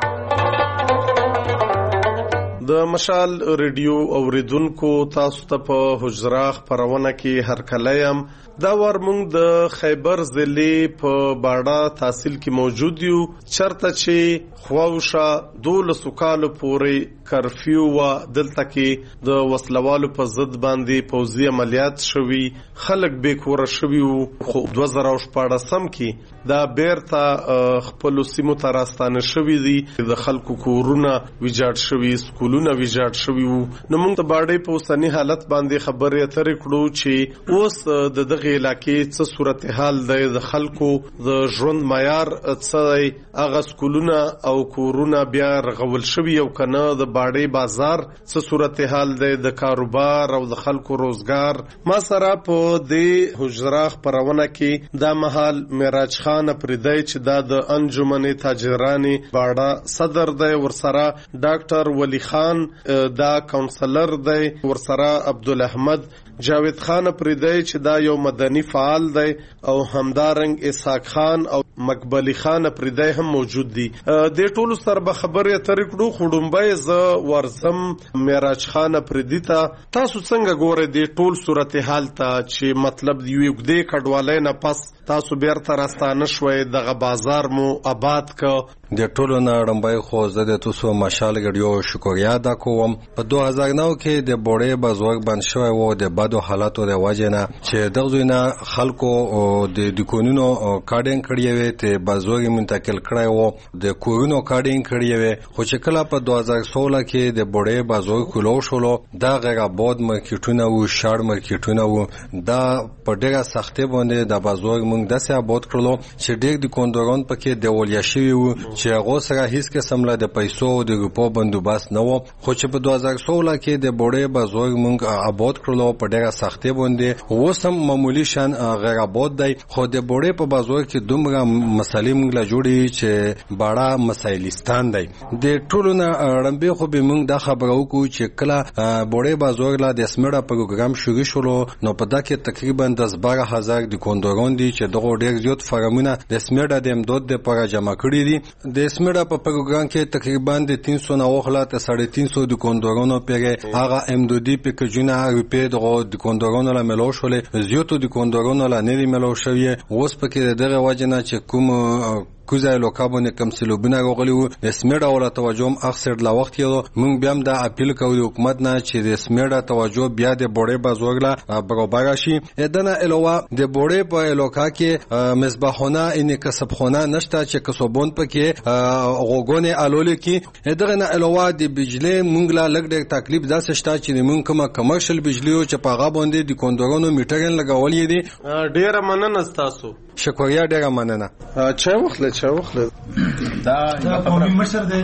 د مشال ریډیو اوریدونکو تاسو ته په حجره خبرونه کې هرکلایم. دا ور موږ د خیبر ضلع په باړه تحصیل کې موجود یو چرته چې خواوشه دولسو کالو پورې کرفیو و دلته کې د وسلوالو په ضد باندې پوځي عملیات شوي، خلک به کور شوي وو. خو دوه زره شپاړسم کې دا بیرته خپل سیمو ته راستانه شوي دي، د خلکو کورونه ویجاړ شوي، سکولونه ویجاړ شوي وو. نو موږ ته باړې په اوسني حالت باندې خبرې اترې کړو چې اوس د دغه علاقې څه صورتحال دی، د خلکو د ژوند معیار څه دی، هغه سکولونه او کورونه بیا رغول شوي او کنه، د باړې بازار څه صورتحال دی، د کاروبار او د خلکو روزګار. ما سره په دې حجره خبرونه کې دا مهال معراج خان پردی چې دا د انجمن تاجران باړه صدر دی، ورسره ډاکټر ولی خان دا کونسلر دی، ورسره عبدالاحمد جاوید خان پردی چې دا یو مدني فعال دی، او همدارنګ اسحاق خان او مقبلی خان پردی هم موجود دي. د ټولو سره به خبرې اترې کړو. خډومبای ز ورزم معراج خان پردی ته تاسو څنګه ګورئ د ټول صورتحال ته چې مطلب دی یو دې کډوالۍ نه پس تاسو بیرته راستانه شوي، دغه بازار مو آباد ک؟ د ټولو نه ډمبای خو زه د تاسو مشال غړیو شکریا ادا کوم. په دوه هزار نو کې د بوړې بازار بند شوی وو د بدو حالاتو د وجه نه چې دغه نه خلکو د دکونونو کارډینګ کړی وي ته بازار منتقل کړی وو، د کورونو کارډینګ کړی وي. خو چې کله په دوه هزار سولہ کې د بوړې بازار کولو شولو دا غیر آباد مارکیټونه وو، شار مارکیټونه وو، دا په ډیره سختي باندې د بازار مونږ داسې آباد کړلو چې ډیر د کوندوران پکې دیولیا شوی وو چې هغه سره هیڅ قسم له د پیسو او د روپو بندوبست نه وو. خو چې په دوه هزار سولہ کې د بوړې بازار مونږ آباد کړلو په ډیره سختي باندې، اوس هم معمولی شان غیر آباد دی. خو د بوړې په بازار کې دومره مسالې موږ لا جوړي چې باړه مسایلستان دی د ټولو نه رمبه خو به موږ دا خبره وکړو چې کله بوړې بازار لا د سمړه پروګرام شروع شولو نو په دا کې تقریبا د بارہ هزار د کوندورون دي چې دغه ډېر زیات فرمونه د سمړه د امداد لپاره جمع کړي دي د سمړه په پروګرام کې تقریبا د تین سو نه وخلا ته ساڑھے تین سو د کوندورونو پیغه هغه امدادي پکجونه روپې دغه د کوندورونو لا ملو شولې زیاتو د کوندورونو لا نه ملو شوی اوس پکې دغه وجنه چې کوم کوزای لوکابونه کم سلوبونه غوغلی و د سمړه ولا توجه اکثر لا وخت یو موږ بیا د اپیل کوو د حکومت نه چې د سمړه توجه بیا د بوړې بازوګلا برابر شي دنه الوا د بوړې په الوکا کې مصباحونه ان کسبخونه نشته چې کسبون پکې غوګونه الول کې دغه نه الوا د بجلی موږ لا لګ ډېر تکلیف داسې شته چې موږ کومه کمرشل بجلی او چې پاغه باندې د کوندورونو میټرن لګولې دي ډېر مننه تاسو شکریا ډېر مننه چا وخت چا وخت دا قومي مشر دی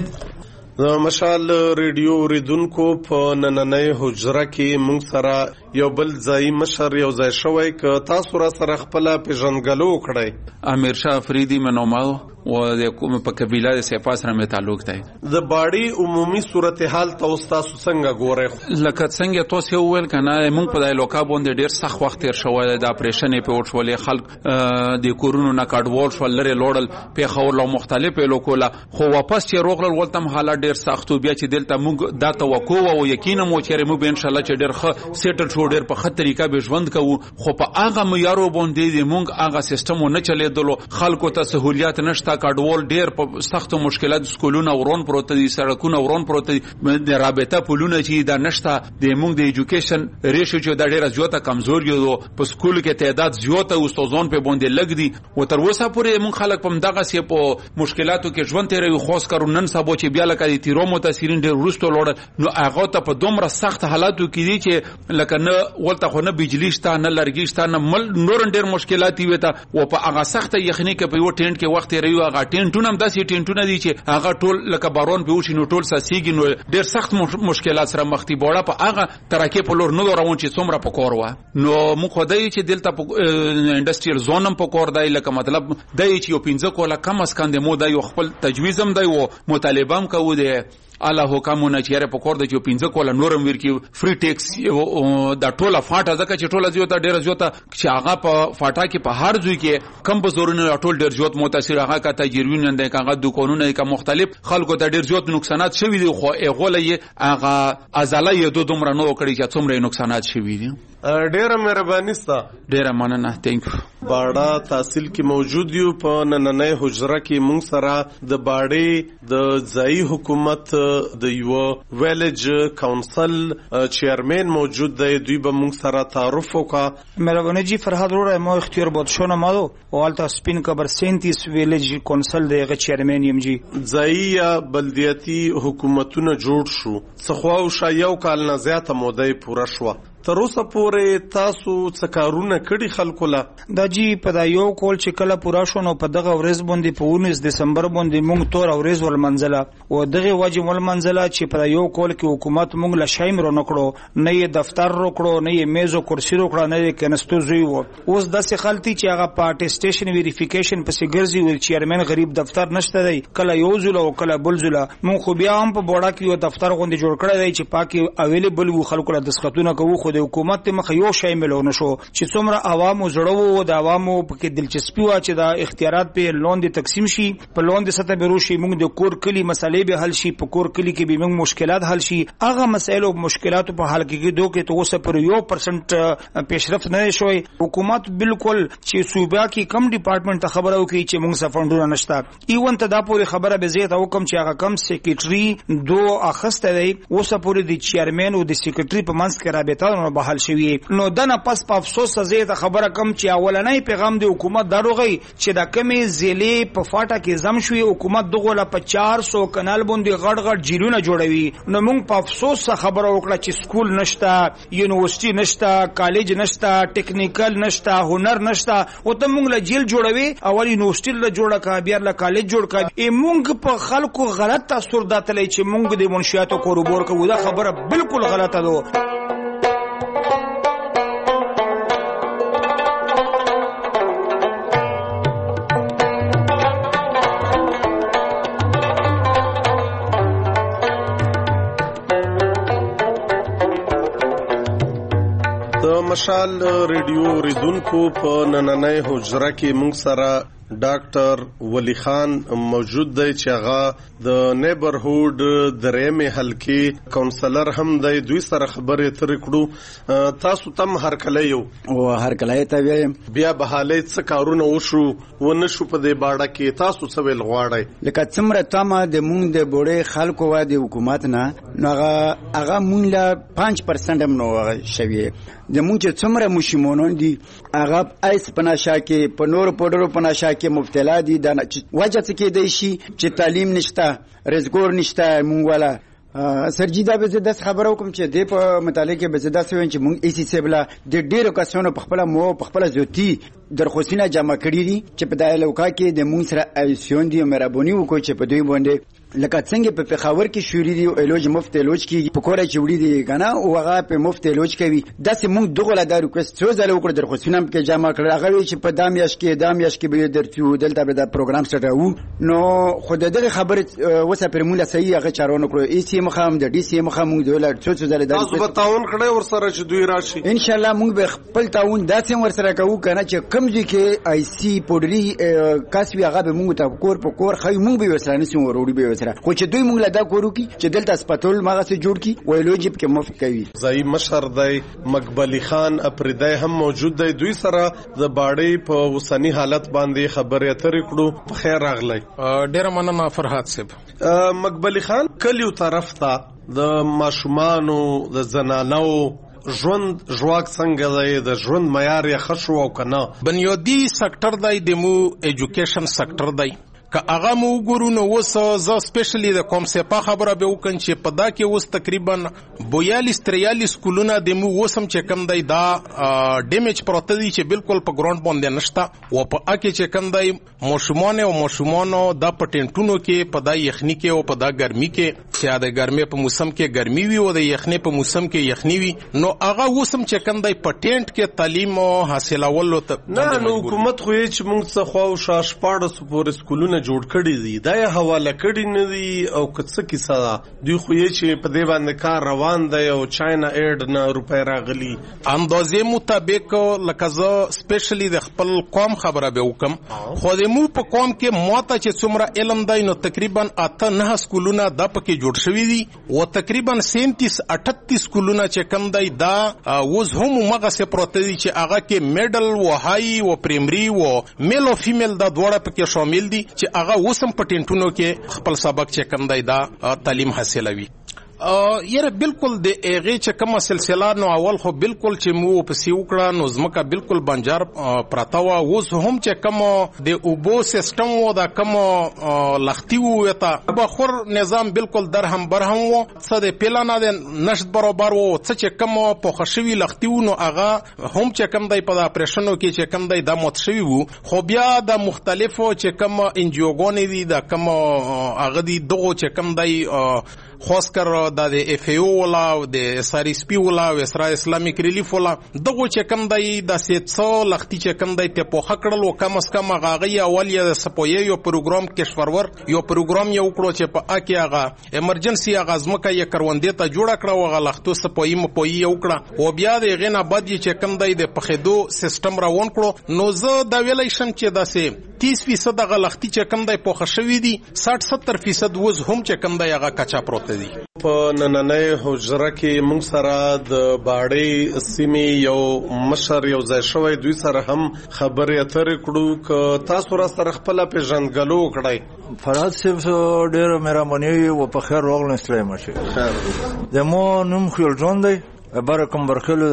مشال ریډیو ریدونکو په نننۍ حجره کې موږ سره یو بل ځای مشر یو ځای شوی ک تاسو را سره خپل پیژنګلو کړی امیر شاه فریدی منوماو و د کوم په قبیله د سیپا سره مې تعلق دی د باړي عمومي صورتحال تاسو تاسو څنګه ګورئ لکه څنګه تاسو وویل کنه موږ په دای لوکا باندې ډیر سخت وخت تیر شوی د اپریشن په وټولې خلک د کورونو نه کډوال شو لري لوړل په خور له مختلفه لوکولا خو واپس چې روغل ولتم حالات ډیر سخت بیا چې دلته موږ دا توقع او یقینا مو چې موږ ان شاء الله چې ډیر ښه سیټل شو ډیر په خطر طریقه به ژوند کوو خو په هغه معیارو باندې موږ هغه سیستم نه چلیدلو خلکو ته سہولیات نشته کډوال ډیر په سخت مشکلات سکولونه ورون پروت دي سړکونه ورون پروت دي د رابطه پولونه چې دا نشته د موږ د ایجوکیشن ریشو چې دا ډیره زیاته کمزوري یو په سکول کې تعداد زیاته او استادان په باندې لګ دي او تر اوسه پورې موږ خلک په دغه سی په مشکلاتو کې ژوند تیروي خاص کر نن سبا چې بیا لکه د تیرو متاثرین ډیر ورستو لوړ نو هغه ته په دومره سخت حالاتو کې دي چې لکه نه ولته خو نه بجلی شته نه لرګي شته نه نور ډیر مشکلات وي ته او په هغه سخت یخني کې په یو ټینټ کې وخت تیروي هغه ټینټونه هم داسې ټینټونه دي چې هغه ټول لکه بارون به وشي نو ټول ساسيږي نو ډیر سخت مشکلات سره مخ دي بوړه په هغه ترکه په لور نو روان چې څومره په کور و نو موږ خدای چې دلته په انډستریال زون هم په کور دی لکه مطلب دای چې یو پنځه کوله کم اس کاندې مو دی خپل تجویز هم دی او مطالبه هم کوو دی الله حکمونه چې په کور د چې پنځه کوله نورم ورکی فری ټیکس د ټوله فاټه ځکه چې ټوله زیاته ډیره زیاته چې هغه په فاټا کې په هر ځای کې کم بزورونه ټول ډیر زیات متاثر هغه کا تجربه نه ده هغه دکانونه کې مختلف خلکو ته ډیر زیات نقصانات شوي دي خو هغه هغه ازاله یو دومره نو کړی چې څومره نقصانات شوي دي ډیره مهرباني ستا ډیره مننه ثانک یو باړه تحصیل کې موجود یو په نننۍ حجره کې موږ سره د باړې د ځای حکومت د یو ویلج کونسل چیرمن موجود دی دوی به موږ سره تعارف وکړه مهرباني جی فرهاد رو ما اختیار بادشاه نمادو والتا سپین کبر سینتیس ویلج کونسل دغه چیرمن یم جی ځای یا بلدیاتي حکومتونه جوړ شو څخه او شایو کال نه زیاته موده پوره شو تر اوسه پورې تاسو څه کارونه کړي خلکو لا دا جی په دا یو کول چې کله پورا شو نو په دغه ورځ باندې په اونیس دسمبر باندې موږ تور ورځ ول منځله او دغه وجه ول منځله چې په یو کول کې حکومت موږ له شایم رو نکړو نه یې دفتر رو کړو نه یې میز او کرسی رو کړو نه یې کنستو زوی وو اوس داسې خلتي چې هغه پارټیسټیشن ویریفیکیشن پسې ګرځي ول چیرمن غریب دفتر نشته دی کله یو زله او کله بل زله موږ خو بیا هم په بوړه کې یو دفتر غونډه جوړ کړی دی چې پاکي اویلیبل وو خلکو له دسخطونه کوو خو د حکومت مخ یو شی ملونه شو چې څومره عوامو زړه وو د عوامو په کې دلچسپي وا چې دا اختیارات په لوند تقسیم شي په لوند سطح به روشي موږ د کور کلی مسلې به حل شي په کور کلی کې به موږ مشکلات حل شي هغه مسایل او مشکلات په حل کې دوه کې تو اوسه پر یو پرسنټ پیشرفت نه شوی حکومت بالکل چې صوبه کې کم ډپارټمنټ ته خبره وکړي چې موږ سفندونه نشته ایون ته دا پوری خبره به زیات حکم چې هغه کم سیکریټري دو اخسته دی اوسه پوری د چیرمن او د سیکریټري په منځ کې رابطه نه بحال شوی نو دنه پس په افسوس زیاته خبره کم چې اولنۍ پیغام د حکومت دروغی چې د کمی ضلع په فاټا کې زم شوی حکومت دغه ل په چار سو کنال باندې غړ غړ جیلونه جوړوي نو موږ په افسوس خبره وکړه چې سکول نشته یونیورسيټي نشته کالج نشته ټیکنیکل نشته هنر نشته او ته موږ له جیل جوړوي اول یونیورسيټي له جوړه کا بیا له کالج جوړ کا ای موږ په خلکو غلط تاثیر داتلې چې موږ د منشیاتو کاروبار کوو دا خبره بالکل غلطه ده مشال ریډیو ریدونکو په نننۍ حجره کې موږ سره ډاکټر ولی خان موجود دی چې هغه د نیبرهود درېمې حلقې کونسلر هم دی. دوی سره خبرې ترې کړو. تاسو تم هر کله یو او هر کله ته ویم بیا به حالې څه کارونه وشو و نه شو په دې باړه کې تاسو څه ویل غواړئ؟ لکه څومره تمه د مونږ د بوډۍ خلکو وا د حکومت نه نو هغه هغه مونږ له پنځ پرسنټ هم نو شوي د مونږ چې څومره مشمونون دي هغه ایس په نشه کې په نورو پوډرو په نشه کې مبتلا دي. د وجه څه کېدای شي چې تعلیم نشته رزګور نشته مونږ والا سرجیدا به زده خبرو کوم چې د په متعلق به زده سوین چې مونږ ایسی سیبلا د ډیرو کسانو په خپل مو په خپل ذاتی درخواستونه جمع کړي دي چې په دای لوکا کې د مونږ سره ایسیون دي مهرباني وکړي چې په دوی باندې لکه څنګه په پېښور کې شوري دي او الوج مفت الوج کې په کوره چې وړي دي کنه او هغه په مفت الوج کوي داسې مونږ دغه لا د ریکوست څو ځله وکړو درخواستونه کې جمع کړل هغه چې په دامیاش کې دامیاش کې به درتو دلته به د پروګرام سره وو نو خو دغه خبره وسه پر مولا صحیح هغه چارونه کړو ای سی مخام د ډي سی مخام مونږ دولت څو څو ځله تاسو به تعاون کړئ ور سره چې دوی راشي ان شاء الله مونږ به خپل تعاون داسې ور سره کوو کنه چې کمزې کې آی سی پودري کاسوي هغه به مونږ ته کور په کور خای مونږ به وسره نسو وروړي به وسره خو چې دوی مونږ دا کورو کی چې دلته اسپیټال ماغه سره جوړ کی ویلوجیب کې مفت کوي. زئی مشر دی مقبلی خان اپریدای هم موجود دی. دوی سره د باړې په وسنی حالت باندې خبرې اترې کړو. په خیر راغلی. ډیر مننه فرحات صاحب. مقبلی خان کلیو طرف ته د ماشومانو د زنانو ژوند ژواک څنګه دی د ژوند معیار یې ښه شو او کنه؟ بنیادی سکتر دی د مو ایجوکیشن سکتر دی که هغه مو وګورو نو اوس زه سپیشلی د کوم سپا خبره به وکړم چې په دا کې اوس تقریبا بیالیس تریالیس سکولونه د مو اوسم چې کم دی دا ډیمیج پروته دي چې بالکل په ګراوند باندې نشته او په اکه چې کم دی ماشومان او ماشومانو د پټنټونو کې په دا یخنی کې او په دا ګرمي کې چې د ګرمي په موسم کې ګرمي وي او د یخنی په موسم کې یخنی وي نو هغه اوسم چې کم دی پټنټ کې تعلیم حاصلولو ته نه نو حکومت خو چې موږ څه خو شاش پاړه سپور سکولونه جوړ کړی دي دا یې حواله کړی نه دي او کڅ کیسه ده دوی خو یې چې په دې باندې کار روان دی او چاینا ایډ نه روپۍ راغلي اندازې مطابق لکه زه سپیشلی د خپل قوم خبره به وکم خو د مو په قوم کې ماته چې څومره علم دی نو تقریبا اته نه سکولونه دا پکې جوړ شوي دي او تقریبا سینتیس اٹھتیس سکولونه چې کم دی دا اوس هم مغه سه پروته دي چې هغه کې میډل او هاي او پرایمري او میل او فیمیل دا دواړه پکې شامل دي چې هغه وسم پټینټونو کې خپل سبق چې کم دی دا تعلیم حاصلوي. یاره بالکل د هغه چې کومه سلسله نو اول خو بالکل چې مو په سی وکړه نو زمکه بالکل بنجار پراته و اوس هم چې کوم د اوبو سیستم و دا کوم لختی و وتا بخور نظام بالکل درهم برهم و څه د پلان د نشد برابر و څه چې کوم په خشوي لختی و نو هغه هم چې کوم دی په اپریشنو کې چې کوم دی د مت شوی وو خو بیا د مختلفو چې کوم انجیوګونې دي د کوم هغه دي دغه چې کوم دی خاص کر د اف ای او ولا د اس ار اس پی ولا او اسرا اسلامیک ریلیف ولا دغه چې کم دی د سیتسو لختي چې کم دی ته په خکړل او کم اس کم غاغي اول یا سپوی یو پروګرام کشورور یو پروګرام یو کړو چې په اکی هغه ایمرجنسي هغه ځمکه یې کروندې ته جوړ کړو هغه لختو سپوی م پوی یو کړه او بیا د غینه بعد چې کم دی د پخېدو سیستم راون کړو نو زه دا ویلای شم چې داسې تیس فیصد هغه لختي چې کم دی په خښوي دي ساټ ستر فیصد وز هم چې کم دی هغه کچا پروت دي. په نننۍ حجره کې موږ سره د باړې سیمې یو مشر یو ځای شوی دوی سره هم خبرې اترې کړو که تاسو را سره خپله پیژندګلو وکړئ. فرحات صاحب ډېره مهرباني و په خیر راغلئ ستړی مه شئ. زما نوم خیال جان دی بره کمبرخیلو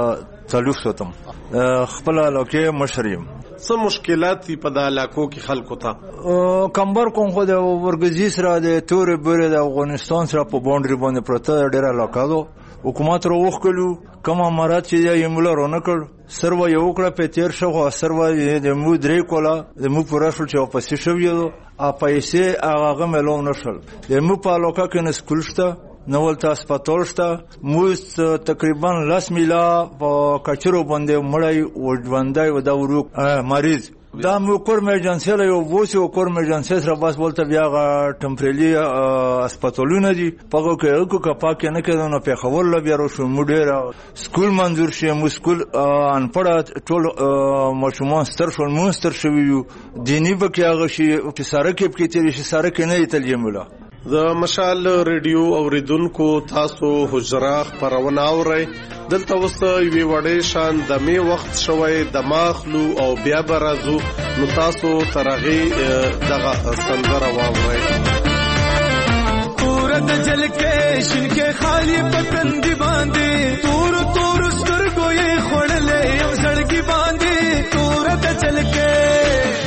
څلوېښت سوتم خپله علاقې مشر یم. څه مشکلات دي په د علاقو کې خلکو ته؟ کمبر کوم خو د ورګزي سره د تورې بورې د افغانستان سره په باونډري باندې پرته ډېره علاقه ده حکومت را وښکلو کوم امارات چې دی یې موږ رانه کړ سروه یې وکړه په تېر شو خو سروه د مو درې کوله د مو پوره شول چې واپسې شوي دو پیسې هغه میلاو نه شول. د مو په علاقه کې نه سکول شته نه ولته اسپیټال شته موږ تقریبا لس میله په کچرو باندې مړی و ژوندی و دا ورو مریض دا مو کور ایمرجنسي له یو ووسی او کور ایمرجنسي سره بس ولته بیا غا ټمپرلی هسپتالونه دي پغه کې کو کپاک نه کېدو نو په خبر ل بیا رو شو مډیر سکول منظور شي مو سکول ان پړه ټول مشمون ستر شو مونستر شوی دینی بکې هغه شي په سره کې کې تیری شي سره کې نه تلجمله د مشال ریډیو اوریدونکو تاسو حجره خبرونه اورئ دلته وسه یوې وړې شان د می وخت شوی د ماخلو او بیا برازو نو تاسو ترغي دغه سندره واورئ تور د جل کې شین کې خالی پتن دی باندې تور تور سترګو یې خړلې یم سړکی باندې تور د جل کې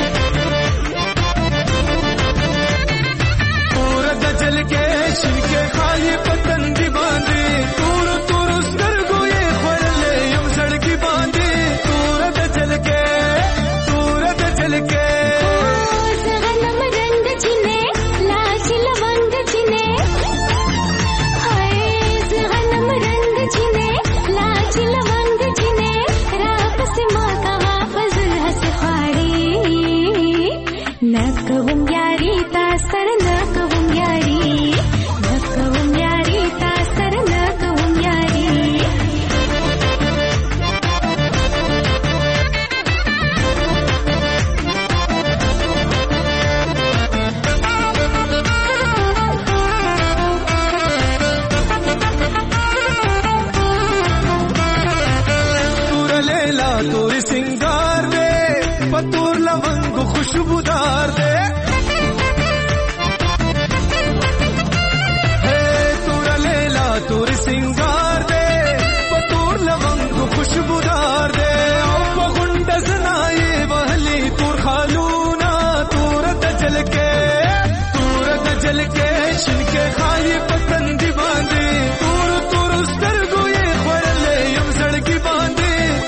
जल के शिनके खाली पतन दी बांधे तूर तूर स्तरगो ये खोले यम सड़की बांधे तूर द जल के तूर द जल के सगनम रंग चिने लाश लवंग चिने हाय सगनम रंग चिने लाश लवंग चिने रात से मां का फजल हंस खाड़ी न कहूं यारी तासर न कहूं तोर सिंगार दे पतूर लवंग खुशबूदार दे हे तोरा लेला तोर सिंगार दे पतूर लवंग खुशबूदार दे ओ गुंड सनाए वहली तोर खालूना तोर दजल के तोर दजल के शिनके खाली पतन दी बांधे तोर तोर स्तरगो ये खरले यम सड़की बांधे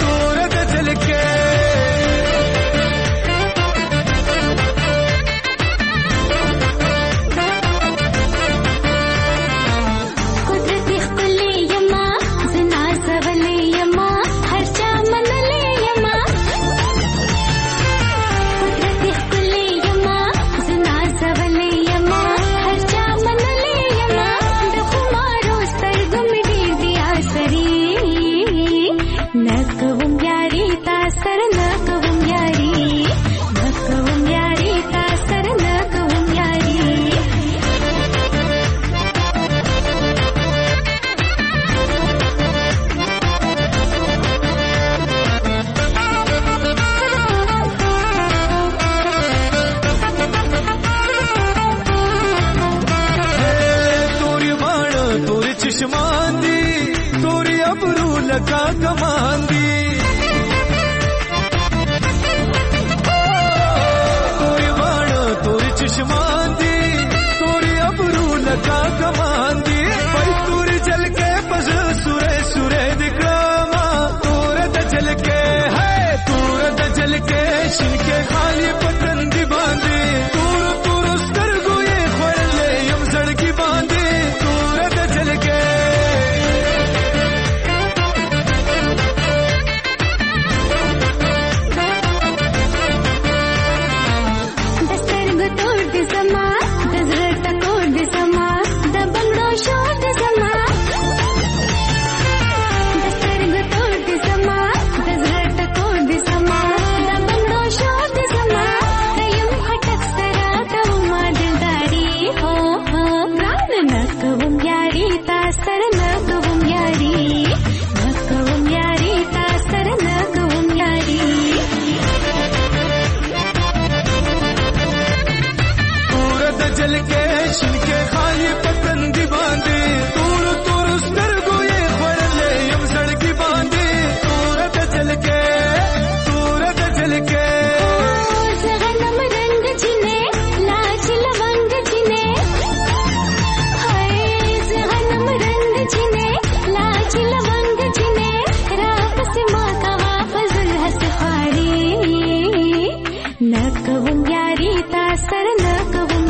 लगा कमांदी तोरी बाण तोरी चश्मांदी तोरी अबरू लगा कमांदी भाई तोरी जल के बस सुरे सुरे दिखलामा तोर द जल के है तोर द जल के शिनके खाली पतन दी बांधे तोर तोर स्तरगो ये खोले यम सड़की बांधे तोर द जल के जल के शिनके खाली पतन दी बांधे तूर तूर स्तरगो ये खरले यम सड़की बांधे तूर द जल के तूर द जल के सगनम रंग चिने लाश लवंग चिने हाय सगनम रंग चिने लाश लवंग चिने रात से मां का फजल हंस खाड़ी न कहूं यारी तासर न कहूं यारी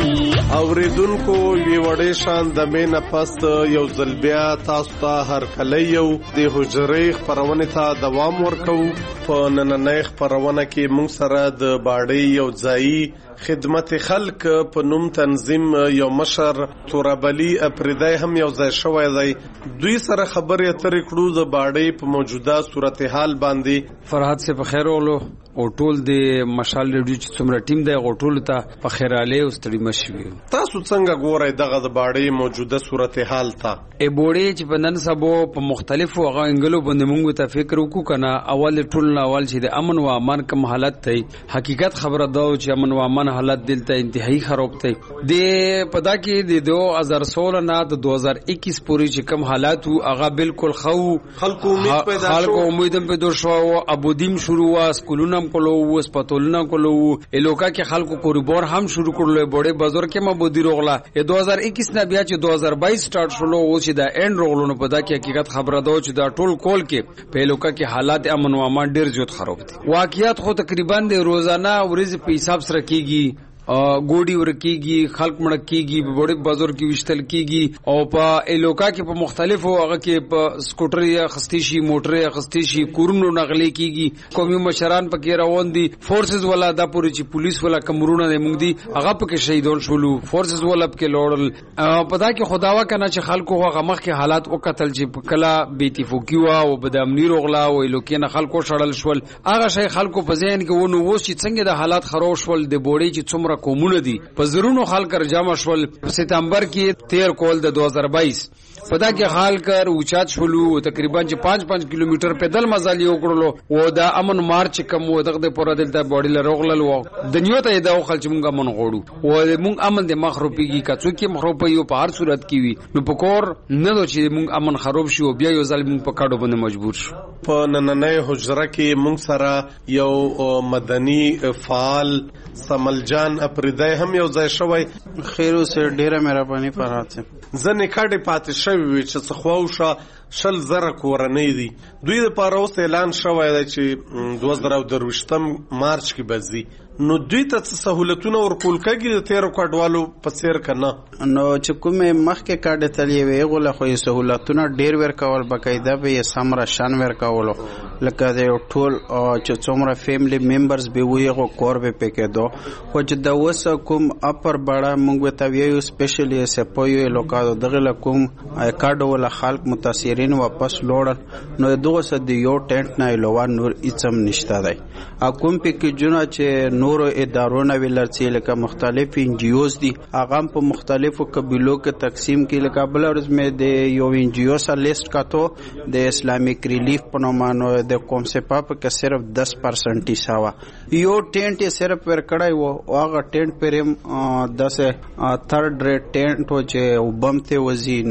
اوریدونکو وی وړې شان د مینه پس یو ځل بیا تاسو ته هر کله یو د حجرې خپرونې ته دوام ورکو. په نننۍ خپرونه کې موږ سره د باډۍ یو ځایي خدمت خلق په نوم تنظیم یو مشر تورابلی اپریدای هم یو ځای شوی دی. دوی سره خبرې اترې کړو د باډۍ په موجوده صورتحال باندې. فرحت سے په خیر اولو او ټول د مشال ریډیو چې څومره ټیم دی او ټول ته په خیراله او ستړي مشوي. تاسو څنګه ګورئ دغه د باډۍ موجوده صورتحال ته؟ ای بوډۍ چې په نن سبا په مختلفو هغه انګلو باندې موږ ته فکر وکړو کنه. اول ټول اول چې د امن او امان کوم حالت دی، حقیقت خبره دا چې امن او امان حالت دلته انتهایی خراب دی. د پدا کې د دو هزار سولہ نه د دو هزار اکیس پورې چې کوم حالات وو هغه بالکل خو خلکو امید پیدا شو خلکو امید پیدا شو او ابودیم شروع وا سکولونه کولو و سپټولونه کولو الوکا کې خلکو کوریبور هم شروع کړل. بوډۍ بازار کې مبودی روغلا دو هزار اکیس نه بیا چې دو هزار بائیس سٹارټ شولو او چې دا اینډ روغلونو پدا کې حقیقت خبره دا چې دا ټول کول کې په الوکا کې حالات امن او امان ډیر زیات خراب دي. واقعیت خو تقریبا د روزانه ورځ په حساب سره کیږي، ګوډي ورکیږي، خلق مړکیږي، بوډۍ بازار کې وشتل کیږي او په الوکا کې په مختلفو هغه کې په سکوټر یا خستی شي، موټر یا خستی شي، کورونو نغلي کیږي. قومي مشران پکې روان دي، فورسز ولا دا پوری چې پولیس ولا کمرونه نه موږ دي هغه پکې شهیدول شولو، فورسز ولا پکې لوړل. پدا کې خداوا کنه چې خلکو هغه مخ کې حالات او قتل چې کلا بیتفوقي وا او بدامنی روغلا او الوکې نه خلکو شړل شول. هغه شی خلکو په ذهن کې ونه وو چې څنګه د حالات خراب شول. د بوډۍ چې څومره کومونه دي په زرونو خلک جمع شول. ستمبر کې تیر کول د دو هزار بائیس پدا کې حال کر اوچات شولو تقریبا چې پانچ پانچ کیلومتر پیدل مزل یو کړلو او دا امن مارچ کم و دغه پورا دلته باډي لروغلل و دنیو ته دا خلک مونږه من غوړو او مونږ امن د مخروپیږي کڅو کې مخروپي یو په هر صورت کې وي نو پکور نه دو چې مونږ امن خراب شي او بیا یو ځل مونږ په کاډو باندې مجبور شو. په نننۍ حجره کې مونږ سره یو مدني فعال سمل جان اپریدای هم یو ځای شوی. خیرو سره ډیره مهرباني فرحت ځنې کاډې پاتې شوی وي چې څه خواوشه شل زره کورنۍ دي. دوی لپاره اوس اعلان شوی دی چې دوه زره درویشتم مارچ کې به ځي. نو دوی ته څه سهولتونه ورکول کېږي د تیرو کډوالو په څیر کنه؟ نو چې کومې مخکې کاډې تلې وي هغه له خو سهولتونه ډیر ورکول بقاعده به یې سمره شان ورکولو لکه د یو ټول چې څومره فیملی ممبرز به وي هغه کور به پکې دو خو چې د وس کوم اپر بڑا موږ ته ویو سپیشلی سپویو لوکادو دغه لکوم کاډو ول خلک متاثرین واپس لوړل نو دغه سد یو ټینټ نه لوان نور اڅم نشته دی. اكوم پکې جنا چې نورو ادارونه ولرسي لکه مختلف ان جی اوز دي هغه په مختلفو قبیلو کې تقسیم کې لکه بل ورځ مې د یو ان جی او سره لیست کاټو د اسلامیک ریلیف په نوم باندې د کوم څه پاپ کې صرف دس پرسنټ حساب یو ټینټ یې صرف ور کړای وو هغه ټینټ پرم دس تھرد ریټ ټینټ و چې وبمته وزین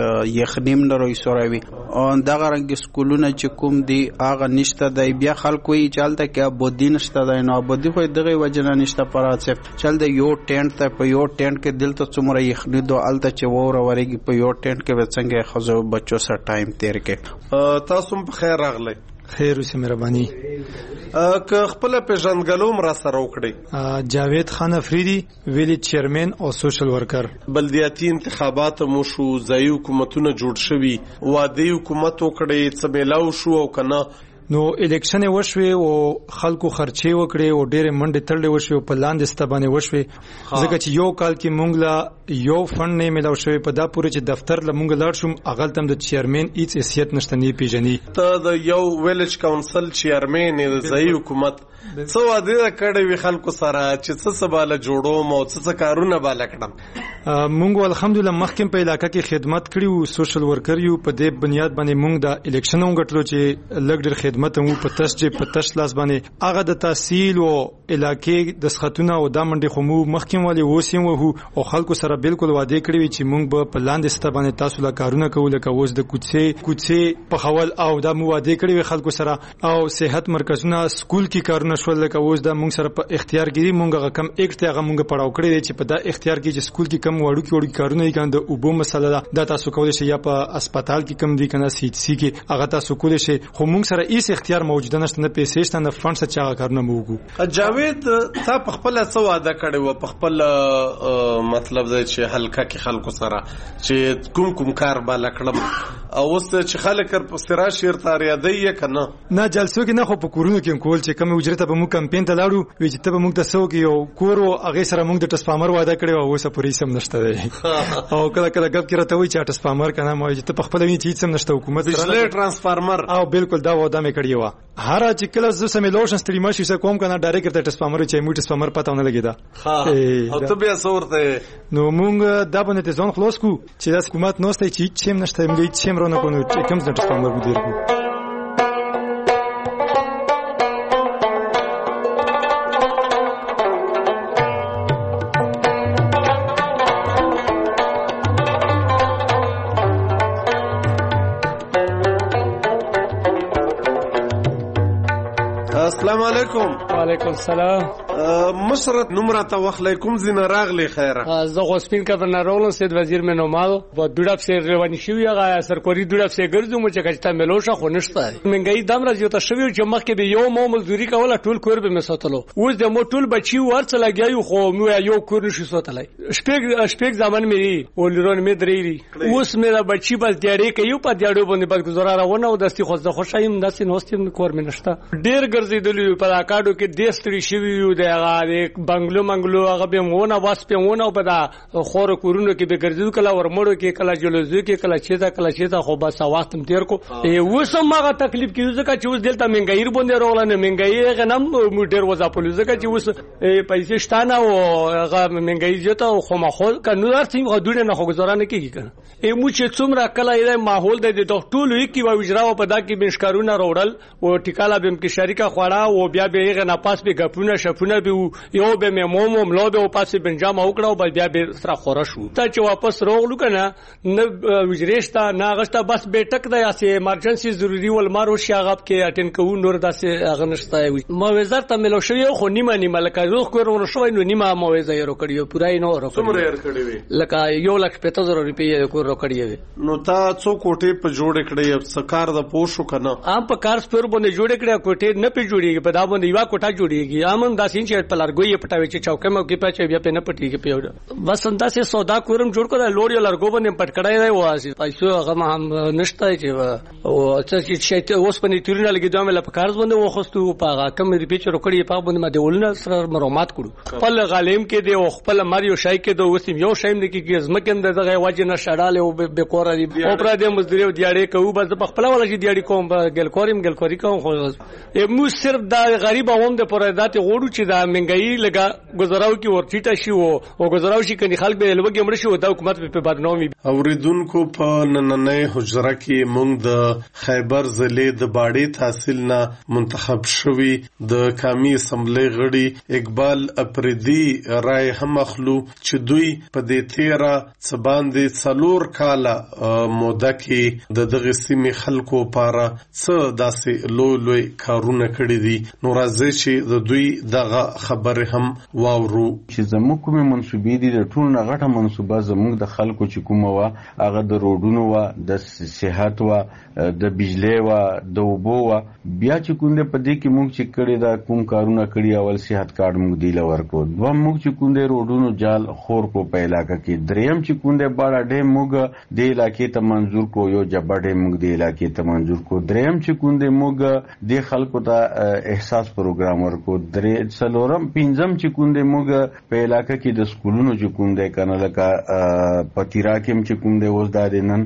یخنیم نه روي سوروي او دغه رنګ سکولونه چې کوم دي هغه نشته دی. بیا خلکو یې چالتہ کې ابودی نشته دی نو ابودی خو دغه وجنه نشته پراڅ چل د یو ټینټ ته په یو ټینټ کې دلته څومره یخنی دو الته چې وره ورګي په یو ټینټ کې وڅنګه خزو بچو سره ټایم تیر کې. تاسو په خیر راغلی. خیر اوسه مهرباني. که خپل پیژندګلوم را سره وکړي. جاوید خان افریدی ویلیج چیرمن او سوشل ورکر. بلدیاتي انتخابات مو شو، ځایي حکومتونه جوړ شوي، وادي حکومت وکړي، څه میلاو شو او کنه نو الیکشن وشوي او خلکو خرچي وکړي او ډېر منډه تړلې وشوي په لاندې ستبانه وشوي ځکه چې یو کال کې مونږ لا یو فند نه ملاو شوی په دا پورې چې دفتر له مونږ لاړ شوم اغل تم د چیرمن هیڅ حیثیت نشته نه پیژني. ته د یو ویلیج کونسل چیرمن د ځای حکومت څو واده کړي وی خلکو سره چې څه سباله جوړوم او څه کارونه بالا کړم. مونږ الحمدلله مخکې په علاقې کې خدمت کړی او سوشل ورکر یو په دې بنیاد باندې مونږ د الیکشن وګټلو چې لګ ډېر خدمت مو په تاسو چې په تاسو لاس باندې هغه د تحصیل او علاقې د سختونه او د منډي خو مو مخکې والی وسیم وو او خلکو سره بالکل وعده کړی چې مونږ به په لاندې ست باندې تاسو لا کارونه کوو لکه اوس د کوڅې کوڅې په خول او د مو وعده کړی خلکو سره او صحت مرکزونه سکول کې کارونه شول لکه اوس د مونږ سره په اختیارګری مونږ کم اکټ هغه مونږ پړاو کړی چې په دا اختیار کې چې سکول کې کم وړو کې وړو کارونه یې کاند او بو مسله دا تاسو کولای شئ یا په هسپتال کې کم دي کنه سی سی کې هغه تاسو کولای شئ خو مونږ سره هیڅ هیڅ اختیار موجود نشته، نه پیسې شته، نه فند څه چا کارونه موږ. جاوید تا په خپل څه وعده کړی و په خپل مطلب دی چې حلقه کې خلکو سره چې کوم کوم کار به لکړم او اوس چې خلک په سرا شیر تاریادی کنه نه جلسو کې نه خو په کورونو کې کول چې کوم اجرته به موږ کمپین ته لاړو وی چې ته به موږ ته سو کې یو کورو هغه سره موږ د ټرانسفارمر وعده کړی او اوس پوری سم نشته دی او کله کله غب کې راته وی چې ټرانسفارمر کنه مو چې ته په خپل وی چې سم نشته حکومت بجلی ټرانسفارمر او بالکل دا وعده مې کړی و هر چې کله زه سم لوشن ستړي ماشي څه کوم کنه ډایرکټ ټرانسفارمر چې موږ ټرانسفارمر پته نه لګیدا ها او ته بیا سورته نو موږ دا باندې ته ځون خلاص کو چې د حکومت نوسته چې چیم نشته موږ چیم رونه کو نو چې کوم د ټرانسفارمر مدیر کو. السلام علیکم. وعلیکم السلام. مشرت نمرة وخليكم زنا راغلي خيرا. زغو سپین کبرنا رولن سید وزیر میں نومادو و دوډاپ سي رواني شوی هغه سرکوري دوډاپ سي ګرځو مو چې کچتا ملوشه خو نشته منګي دم راځي ته شوی چې مخکې به یو مو مزدوري کوله ټول کور به مساتلو اوس د مو ټول بچي ورڅ لګیو خو مو یو کور نشي ساتلای شپږ شپږ ځامن مې ولرون مې درېری اوس مې دا بچي بس دیاړي کوي په دیاړو باندې بس گزاره روانه او دستي خو زه خوشایم داسې نوستیم کور مې نشته ډیر ګرځیدلی په اکاډو کې دستړي شوی یو د هغه بنگلو منگلو هغه به مونه واس په مونه په دا خور کورونو کې به ګرځیدو کله ورمړو کې کله جلوزو کې کله چیتا کله چیتا خو بس وخت هم تیر کو اوس هغه تکلیف کې ځکه چې اوس دلته منګایر باندې روانه منګایر غنم موډر وځه په ځکه چې اوس پیسې شتانه او هغه منګایر جته خو ماحول کنو درته غوډونه نه خو گزارانه کیږي کنه ایمو چې څومره کله یې ماحول د ټولو کې و وجراو په دا کې بنشکارونه روړل او ټیکاله بهم کې شریکه خوړه او بیا به غنه پاس به غپونه شفونه به یو به ممو ملو به پاسې بنجام وکړو او بیا به سره خورا شو ته چې واپس روغلو کنه نه وجریشتا نه غشتا بس به ټک د یاسه ایمرجنسي ضروری ول مارو شاغب کې اټن کوو نور داسې اغنشتا ما وزارت ته ملو شو خو نیمه نیمه لکه روغ کورونه شوی نو نیمه ما وزا یې روکړیو پورای نو روکړیو څومره یې کړی وی لکه یو لک پته زره روپیه کو روکړیو نو تا څو کوټه په جوړ کړی سکار د پوښو کنه ام په کار سپور باندې جوړ کړی کوټه نه په جوړیږي په دا باندې یو کوټه جوړیږي امن داسین چې په لارګوي پټاوي چې چوکه مو کې پچې بیا په نه پټیږي پیوډ بس انداسه سودا کورم جوړ کړه لوړ لارګو باندې پټ کړای دی واسي پیسو هغه هم نشته چې او چې چې اوس په نیټورینه لګي دوه مل په کارز باندې وخستو په هغه کم ریپیچ روکړی په باندې ما دیولنه سره معلومات کړو خپل غالم کې دی او خپل مریو شای کې دوه وسیم یو شایم د کې ځمکن دغه وجه نه شړاله او به کور دی او پر دې مزدوري او دیاړي کوو بس په خپل ولا چې دیاړي کوم ګل کوریم ګل کوري کوم خو مو صرف دا غریب عوام د پرایدات غوړو چې دا منګي لګا گزاراو کی ورچیټا شي او گزاراو شي کني خلک به لوګي مړ شي او د حکومت په بدنامي اوریدونکو په نننې حجره کې موږ د خیبر ضلع د باړې تحصیل نه منتخب شوی د قومي اسمبلی غړي اقبال اپریدي رائے هم اخلو چې دوی په دې تیرا سباندې څلور کاله موده کې د دغه سیمې خلکو لپاره څه داسې لوی لوی کارونه کړی دي نو راځي چې د دوی دغه خبره هم واورو چې زموږ کومه منسوبې دي د ټول نه غټه منسوبه زموږ د خلکو چې کومه وا هغه د روډونو وا د صحت وا د بجلی وا د اوبو وا بیا چې کوم په دې کې موږ چې کړی دا کوم کارونه کړی اول صحت کارت موږ دی لور کو دوه موږ چې کوم د روډونو جال خور کو په علاقې کې دریم چې کوم د باړه ډې موږ د علاقې ته منظور کو یو جبړې موږ د علاقې ته منظور کو دریم چې کوم د موږ د خلکو ته احساس پروګرام ورکو درې څلورم پنځم چې کوم د موږ په علاقې کې د سکولونو چې کوم د کنه لکه پتیرا کې چې کوم د اوس د نن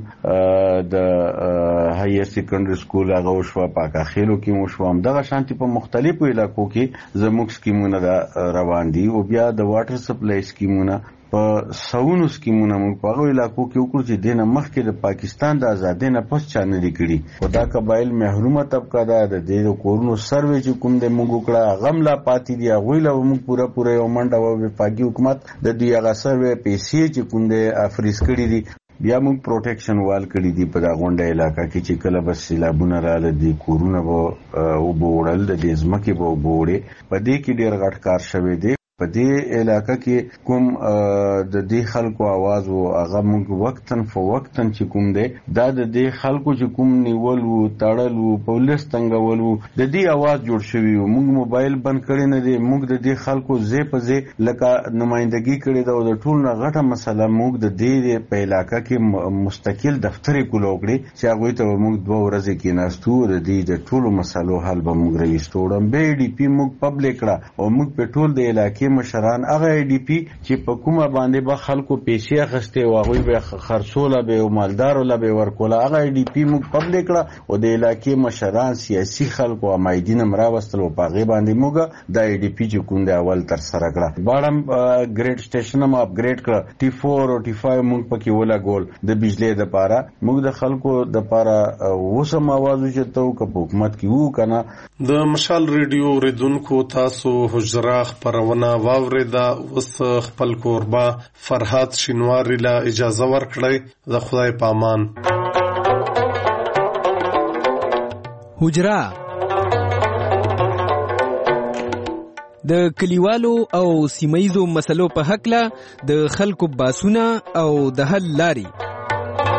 د هایر سیکنډري سکول هغه شو پاکه خېلو کې مو شو هم دغه شانتي په مختلفو علاقو کې زموږ سکیمونه روان دي او بیا د واټر سپلای سکیمونه په سونو سکیمونه موږ په هغه علاقو کې وکړو چې دینه مخکې د پاکستان د ازادۍ نه پس چانه لري خدا قبایل محرومه طبقه ده د دې کورونو سروې چې کوم د موږ وکړه غملا پاتې دی هغه له موږ پورا پورا یو منډه و په پاکي حکومت د دې هغه سروې پیسې چې کوم د افریس کړی دي بیا موږ پروټیکشن وال کړی دی په دا غونډه علاقې کې چې کله بس سیلابونه رااله دي کورونه وو او بوړل د دې ځمکې وو بوړې په دې کې ډېر غټ کار شوی دی په دې علاقې کې کوم د دې خلکو आवाज او هغه موږ وقتن فوقتن چې کوم دی دا د دې خلکو چې کوم نیول وو تړل وو پولیس څنګه ولو د دې आवाज جوړ شوی وو موږ موبایل بند کړی نه دی موږ د دې خلکو زی په زی لکه نمائندګي کړی دا د ټول نه غټه مسله موږ د دې په علاقې کې مستقل دفتر کولوګړي چې هغه ته موږ دوه ورځې کې ناستو د دې د ټولو مسلو حل به موږ رئیسټوړم به ډي پی موږ پبلک را او موږ په ټول د علاقې مشران هغه ډي پی چې په کومه باندې به خلکو پیسې اخستې او هغه به خرڅوله به او مالدار له به ورکوله هغه ډي پی موږ پبلک را او د علاقې مشران سیاسي خلکو امایدین مراوستل او په غي باندې موږ د ډي پی چې کوم د اول تر سره کړه باړم ګریډ سټیشن هم اپګریډ کړ ټي فور او ټي فایو موږ پکې ولا ګول د بجلی د پاره موږ د خلکو د پاره وسم आवाज چتو ک حکومت کی وو کنه د مشال ریډیو ریدونکو تاسو حجرا خبرونه واوریدا وس خپل کوربا فرحات شینواری لا اجازه ورکړی د خدای پامان حجرا د کلیوالو او سیمایزو مسلو په حق له د خلکو باسونه او د حل لاري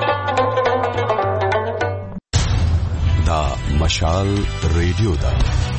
دا مشال ریډیو دا